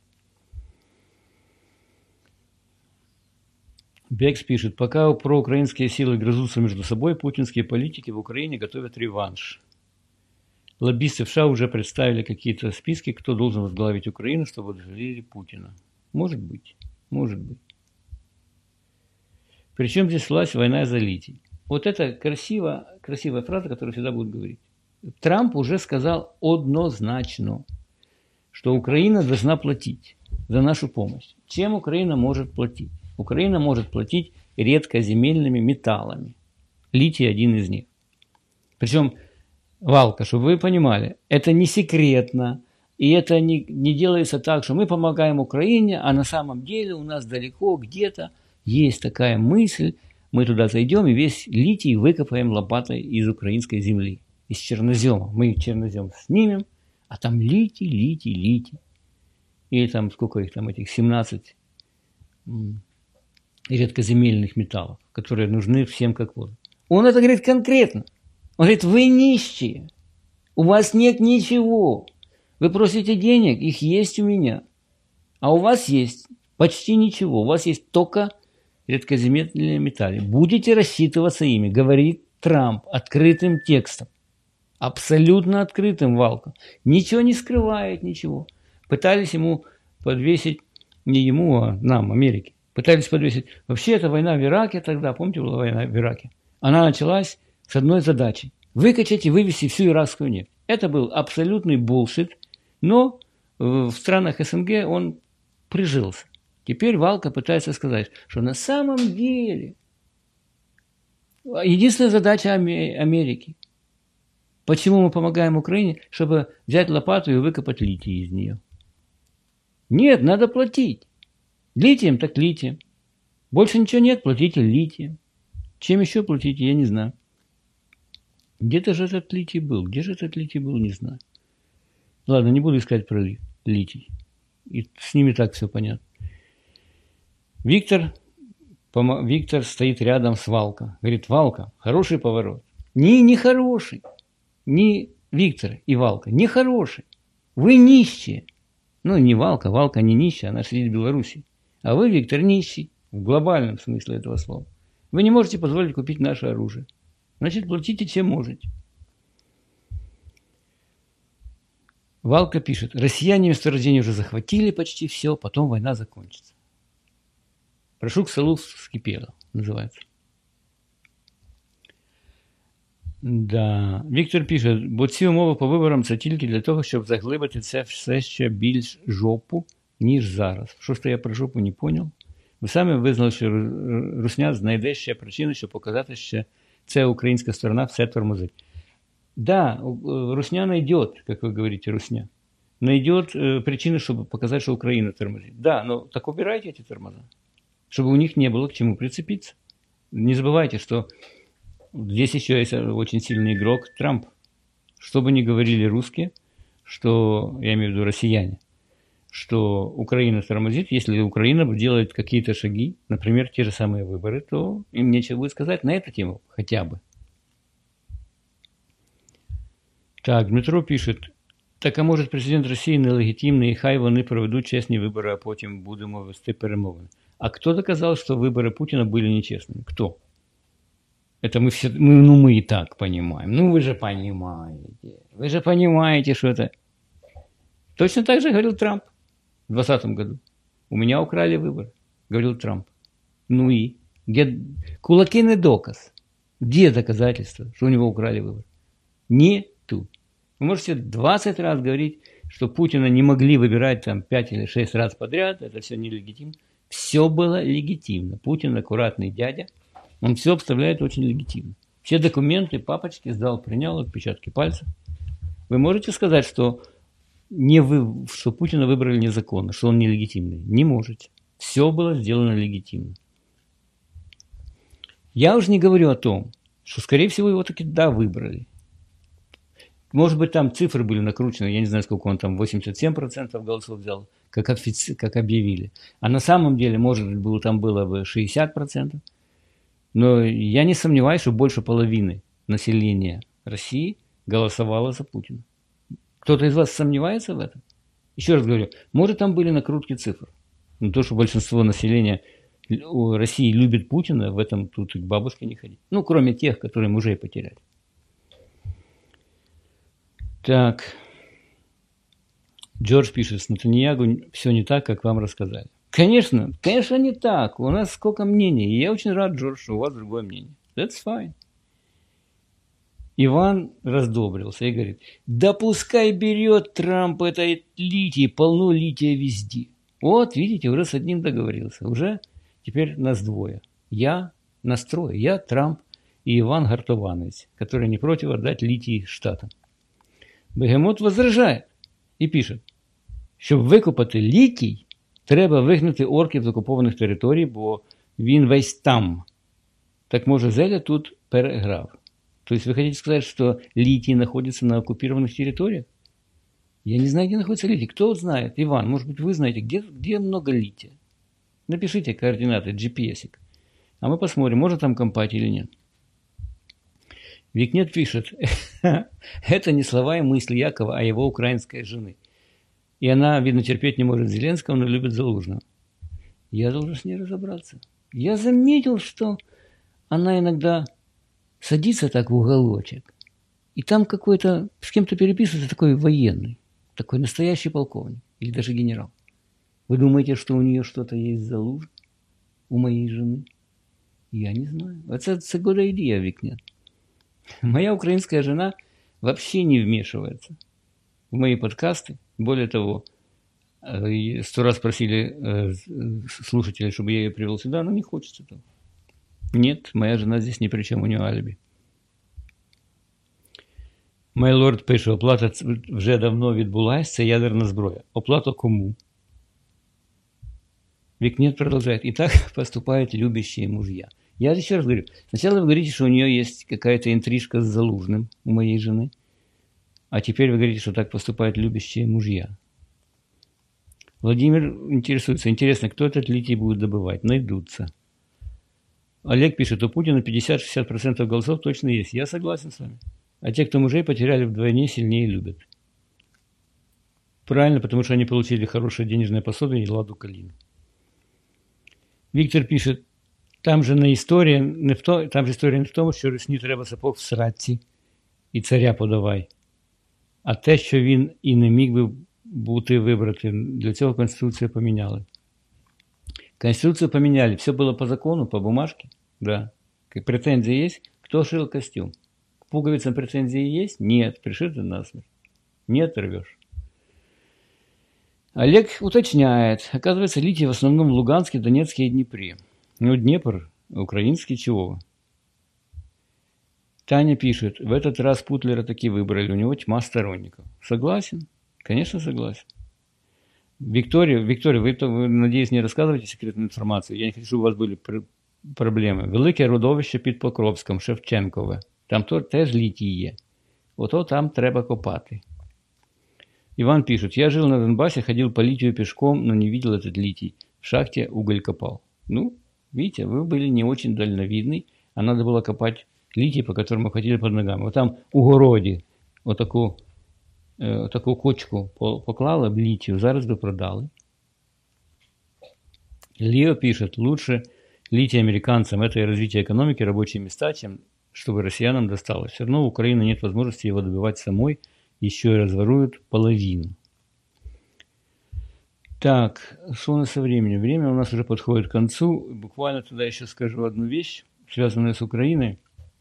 Бекс пишет, пока проукраинские силы грызутся между собой, путинские политики в Украине готовят реванш. Лоббисты в США уже представили какие-то списки, кто должен возглавить Украину, чтобы удовлетворили Путина. Может быть, может быть. Причем здесь власть, война за литий. Вот это красиво, красивая фраза, которую всегда будут говорить. Трамп уже сказал однозначно, что Украина должна платить за нашу помощь. Чем Украина может платить? Украина может платить редкоземельными металлами. Литий один из них. Причем, Валка, чтобы вы понимали, это не секретно, и это не, не делается так, что мы помогаем Украине, а на самом деле у нас далеко где-то есть такая мысль, мы туда зайдем и весь литий выкопаем лопатой из украинской земли, из чернозема. Мы чернозем снимем, а там литий, литий, литий. Или там сколько их там, этих семнадцать редкоземельных металлов, которые нужны всем как воздух. Он это говорит конкретно. Он говорит, вы нищие, у вас нет ничего. Вы просите денег, их есть у меня. А у вас есть почти ничего. У вас есть только редкоземельные металлы. Будете рассчитываться ими, говорит Трамп открытым текстом. Абсолютно открытым, Валка. Ничего не скрывает, ничего. Пытались ему подвесить, не ему, а нам, Америке. Пытались подвесить. Вообще, эта война в Ираке тогда, помните, была война в Ираке? Она началась с одной задачей. Выкачать и вывести всю иракскую нефть. Это был абсолютный булшит, но в странах СНГ он прижился. Теперь Валка пытается сказать, что на самом деле единственная задача Америки, почему мы помогаем Украине, чтобы взять лопату и выкопать литий из нее. Нет, надо платить. Литием так литием. Больше ничего нет, платите литием. Чем еще платите, я не знаю. Где-то же этот литий был. Где же этот литий был, не знаю. Ладно, не буду искать про литий. И с ними так все понятно. Виктор, Виктор стоит рядом с Валка. Говорит, Валка, хороший поворот. Не, не хороший. Не Виктор и Валка. Не хороший. Вы нищие. Ну, не Валка. Валка не нищая, она сидит в Беларуси. А вы, Виктор, нищий. В глобальном смысле этого слова. Вы не можете позволить купить наше оружие. Значит, платите, чем можете. Валка пишет, россияне месторождение уже захватили почти все, потом война закончится. Прошу к столу вскипело, называется. Да, Віктор пише, бо ці умови по виборам це тільки для того, щоб заглибити це все ще більш жопу, ніж зараз. Що ж то я про жопу не поняв? Ви самі визнали, що Русня знайде ще причини, щоб показати, що це українська сторона все тормозить. Да, Русня найдет, как вы говорите, Русня, найдет э, причины, чтобы показать, что Украина тормозит. Да, но так убирайте эти тормоза, чтобы у них не было к чему прицепиться. Не забывайте, что здесь еще есть очень сильный игрок Трамп. Что бы ни говорили русские, что, я имею в виду россияне, что Украина тормозит, если Украина делает какие-то шаги, например, те же самые выборы, то им нечего будет сказать на эту тему хотя бы. Так, Дмитро пишет, так а може президент Росії нелегітимний, і хай вони проведуть чесні вибори, а потім будемо вести перемовини. А кто доказал, что выборы Путина были нечестными? Кто? Это мы все, мы, ну мы и так понимаем. Ну вы же понимаете. Вы же понимаете, что это... Точно так же говорил Трамп в двадцатом году. У меня украли выборы, говорил Трамп. Ну и? Где... Кулаки не доказ. Где доказательства, что у него украли выборы? Нету. Вы можете двадцать раз говорить, что Путина не могли выбирать там пять или шесть раз подряд, это все нелегитимно. Все было легитимно. Путин аккуратный дядя, он все обставляет очень легитимно. Все документы, папочки сдал, принял, отпечатки пальцев. Вы можете сказать, что, не вы, что Путина выбрали незаконно, что он нелегитимный? Не можете. Все было сделано легитимно. Я уже не говорю о том, что, скорее всего, его таки да, выбрали. Может быть, там цифры были накручены, я не знаю, сколько он там, восемьдесят семь процентов голосов взял, как, офици... как объявили. А на самом деле, может быть, было, там было бы шестьдесят процентов. Но я не сомневаюсь, что больше половины населения России голосовало за Путина. Кто-то из вас сомневается в этом? Еще раз говорю, может, там были накрутки цифр. Но то, что большинство населения России любит Путина, в этом тут и к бабушке не ходить. Ну, кроме тех, которые мужей потеряли. Так, Джордж пишет, с Нетаньягу все не так, как вам рассказали. Конечно, конечно не так. У нас сколько мнений. И я очень рад, Джордж, что у вас другое мнение. That's fine. Иван раздобрился и говорит, да пускай берет Трамп это литий, полно лития везде. Вот, видите, уже с одним договорился. Уже теперь нас двое. Я настрою. Я Трамп и Иван Гартованец, который не против отдать литий штатам. Бегемот возражає і пише, щоб викопати літій, треба вигнати орків з окупованих територій, бо він весь там. Так може Зеля тут переграв. То есть вы хотите сказать, что литий находится на оккупированных территориях? Я не знаю, где находится литий. Кто знает? Иван, может быть, вы знаете, где, где много лития? Напишите координаты, джи пи эс-ик. А мы посмотрим, может там копать или нет. Викнет пишет, это не слова и мысли Якова, а его украинской жены. И она, видно, терпеть не может Зеленского, но любит Залужного. Я должен с ней разобраться. Я заметил, что она иногда садится так в уголочек, и там какой-то, с кем-то переписывается такой военный, такой настоящий полковник, или даже генерал. Вы думаете, что у нее что-то есть за Залужным? У моей жены? Я не знаю. Это good idea, Викнет. Моя украинская жена вообще не вмешивается в мои подкасты. Более того, сто раз просили слушателей, чтобы я ее привел сюда, но не хочется этого. Нет, моя жена здесь ни при чем, у нее алиби. Майлорд пише, оплата вже давно відбулась, це ядерна зброя. Оплата кому? Викнет продолжает. И так поступают любящие мужья. Я еще раз говорю, сначала вы говорите, что у нее есть какая-то интрижка с Залужным у моей жены, а теперь вы говорите, что так поступают любящие мужья. Владимир интересуется, интересно, кто этот литий будет добывать? Найдутся. Олег пишет, у Путина пятьдесят-шестьдесят процентов голосов точно есть. Я согласен с вами. А те, кто мужей потеряли, вдвойне сильнее любят. Правильно, потому что они получили хорошее денежное пособие и ладу калину. Виктор пишет, там же на історія, не в то, там же історія не в тому, що Русні треба сапог в сраці і царя подавай. А те, що він і не міг би бути вибрати, для цього Конституцію поміняли. Конституцию поменяли, все было по закону, по бумажке, да. Как претензии есть, кто шил костюм? К пуговицам претензии есть? Нет, пришиты насмерть. Не оторвешь. Олег уточняет, оказывается, литий в основном в Луганске, Донецке и Днепре. Ну, Днепр, украинский, чего? Таня пишет, в этот раз Путлера таки выбрали, у него тьма сторонников. Согласен? Конечно, согласен. Виктория, Виктория, вы, вы, надеюсь, не рассказываете секретную информацию. Я не хочу, чтобы у вас были пр- проблеми. Велике родовище під Покровськом, Шевченкове. Там теж літій є. ото там треба копати. Иван пишет, я жил на Донбассе, ходил по литию пешком, но не видел этот литий. В шахте уголь копал. Ну, видите, вы были не очень дальновидны, а надо было копать литий, по которому ходили под ногами. Вот там у городі вот таку, э, таку кочку поклали б літію, зараз би продали. Лео пишет, лучше литий американцам, это и развитие экономики, рабочие места, чем чтобы россиянам досталось. Все равно у Украины нет возможности его добивать самой, еще и разворуют половину. Так, что у нас со временем? Время у нас уже подходит к концу. Буквально туда еще скажу одну вещь, связанную с Украиной.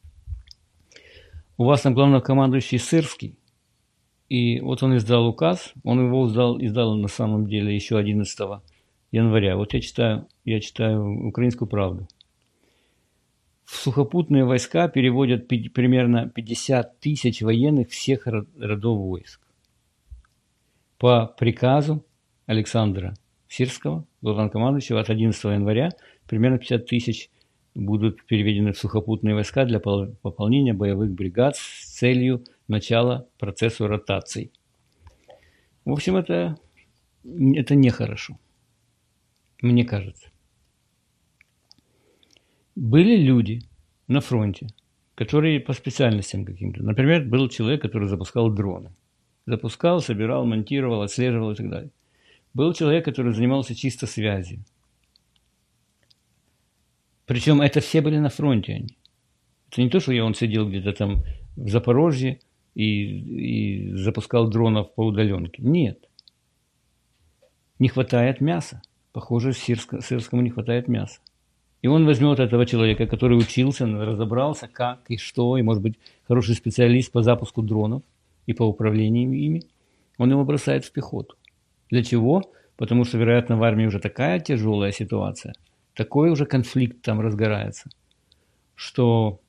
У вас там главнокомандующий Сырский, и вот он издал указ, он его издал, издал на самом деле еще одиннадцатого января. Вот я читаю, я читаю «Украинскую правду». В сухопутные войска переводят примерно пятьдесят тысяч военных всех родов войск. По приказу Александра Сирского, главнокомандующего, от одиннадцатого января примерно пятьдесят тысяч будут переведены в сухопутные войска для пополнения боевых бригад с целью начала процесса ротаций. В общем, это, это нехорошо, мне кажется. Были люди на фронте, которые по специальностям каким-то. Например, был человек, который запускал дроны. Запускал, собирал, монтировал, отслеживал и так далее. Был человек, который занимался чисто связью. Причем это все были на фронте они. Это не то, что я он сидел где-то там в Запорожье и, и запускал дронов по удаленке. Нет. Не хватает мяса. Похоже, Сирско, Сырскому не хватает мяса. И он возьмет этого человека, который учился, разобрался, как и что, и, может быть, хороший специалист по запуску дронов и по управлению ими, он его бросает в пехоту. Для чего? Потому что, вероятно, в армии уже такая тяжелая ситуация, такой уже конфликт там разгорается, что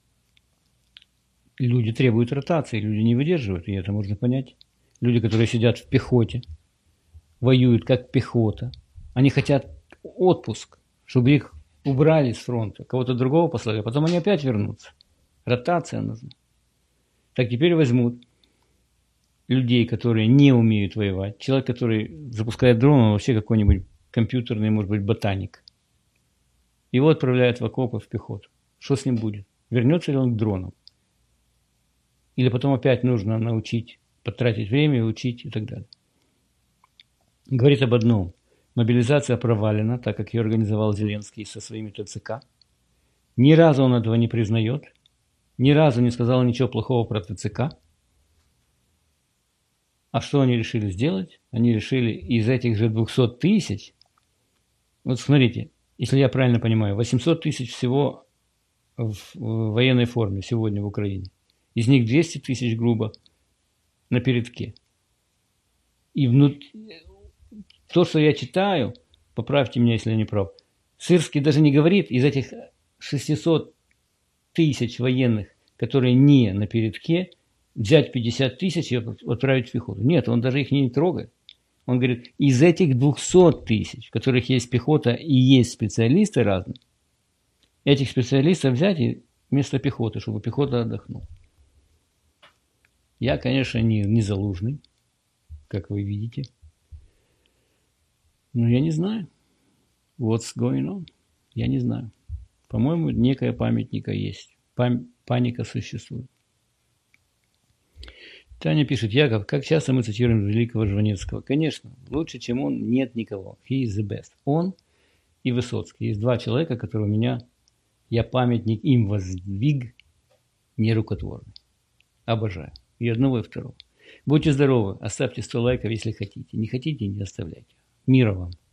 люди требуют ротации, люди не выдерживают, и это можно понять. Люди, которые сидят в пехоте, воюют как пехота, они хотят отпуск, чтобы их убрали с фронта, кого-то другого послали, а потом они опять вернутся. Ротация нужна. Так теперь возьмут людей, которые не умеют воевать. Человек, который запускает дрон, он вообще какой-нибудь компьютерный, может быть, ботаник. Его отправляют в окопы, в пехоту. Что с ним будет? Вернется ли он к дронам? Или потом опять нужно научить, потратить время, учить и так далее. Говорит об одном. Мобилизация провалена, так как ее организовал Зеленский со своими ТЦК. Ни разу он этого не признает. Ни разу не сказал ничего плохого про ТЦК. А что они решили сделать? Они решили из этих же двухсот тысяч, вот смотрите, если я правильно понимаю, восемьсот тысяч всего в военной форме сегодня в Украине. Из них двести тысяч грубо на передке. И внутри... То, что я читаю, поправьте меня, если я не прав, Сырский даже не говорит из этих шестисот тысяч военных, которые не на передке, взять пятьдесят тысяч и отправить в пехоту. Нет, он даже их не трогает. Он говорит, из этих двухсот тысяч, в которых есть пехота и есть специалисты разные, этих специалистов взять и вместо пехоты, чтобы пехота отдохнула. Я, конечно, не, не Залужный, как вы видите. Но я не знаю. What's going on? Я не знаю. По-моему, некая памятника есть. Пам- паника существует. Таня пишет, Яков, как часто мы цитируем великого Жванецкого? Конечно, лучше, чем он, нет никого. He is the best. Он и Высоцкий. Есть два человека, которые у меня, я памятник им воздвиг, нерукотворный. Обожаю. И одного, и второго. Будьте здоровы. Оставьте сто лайков, если хотите. Не хотите, не оставляйте. Мира вам.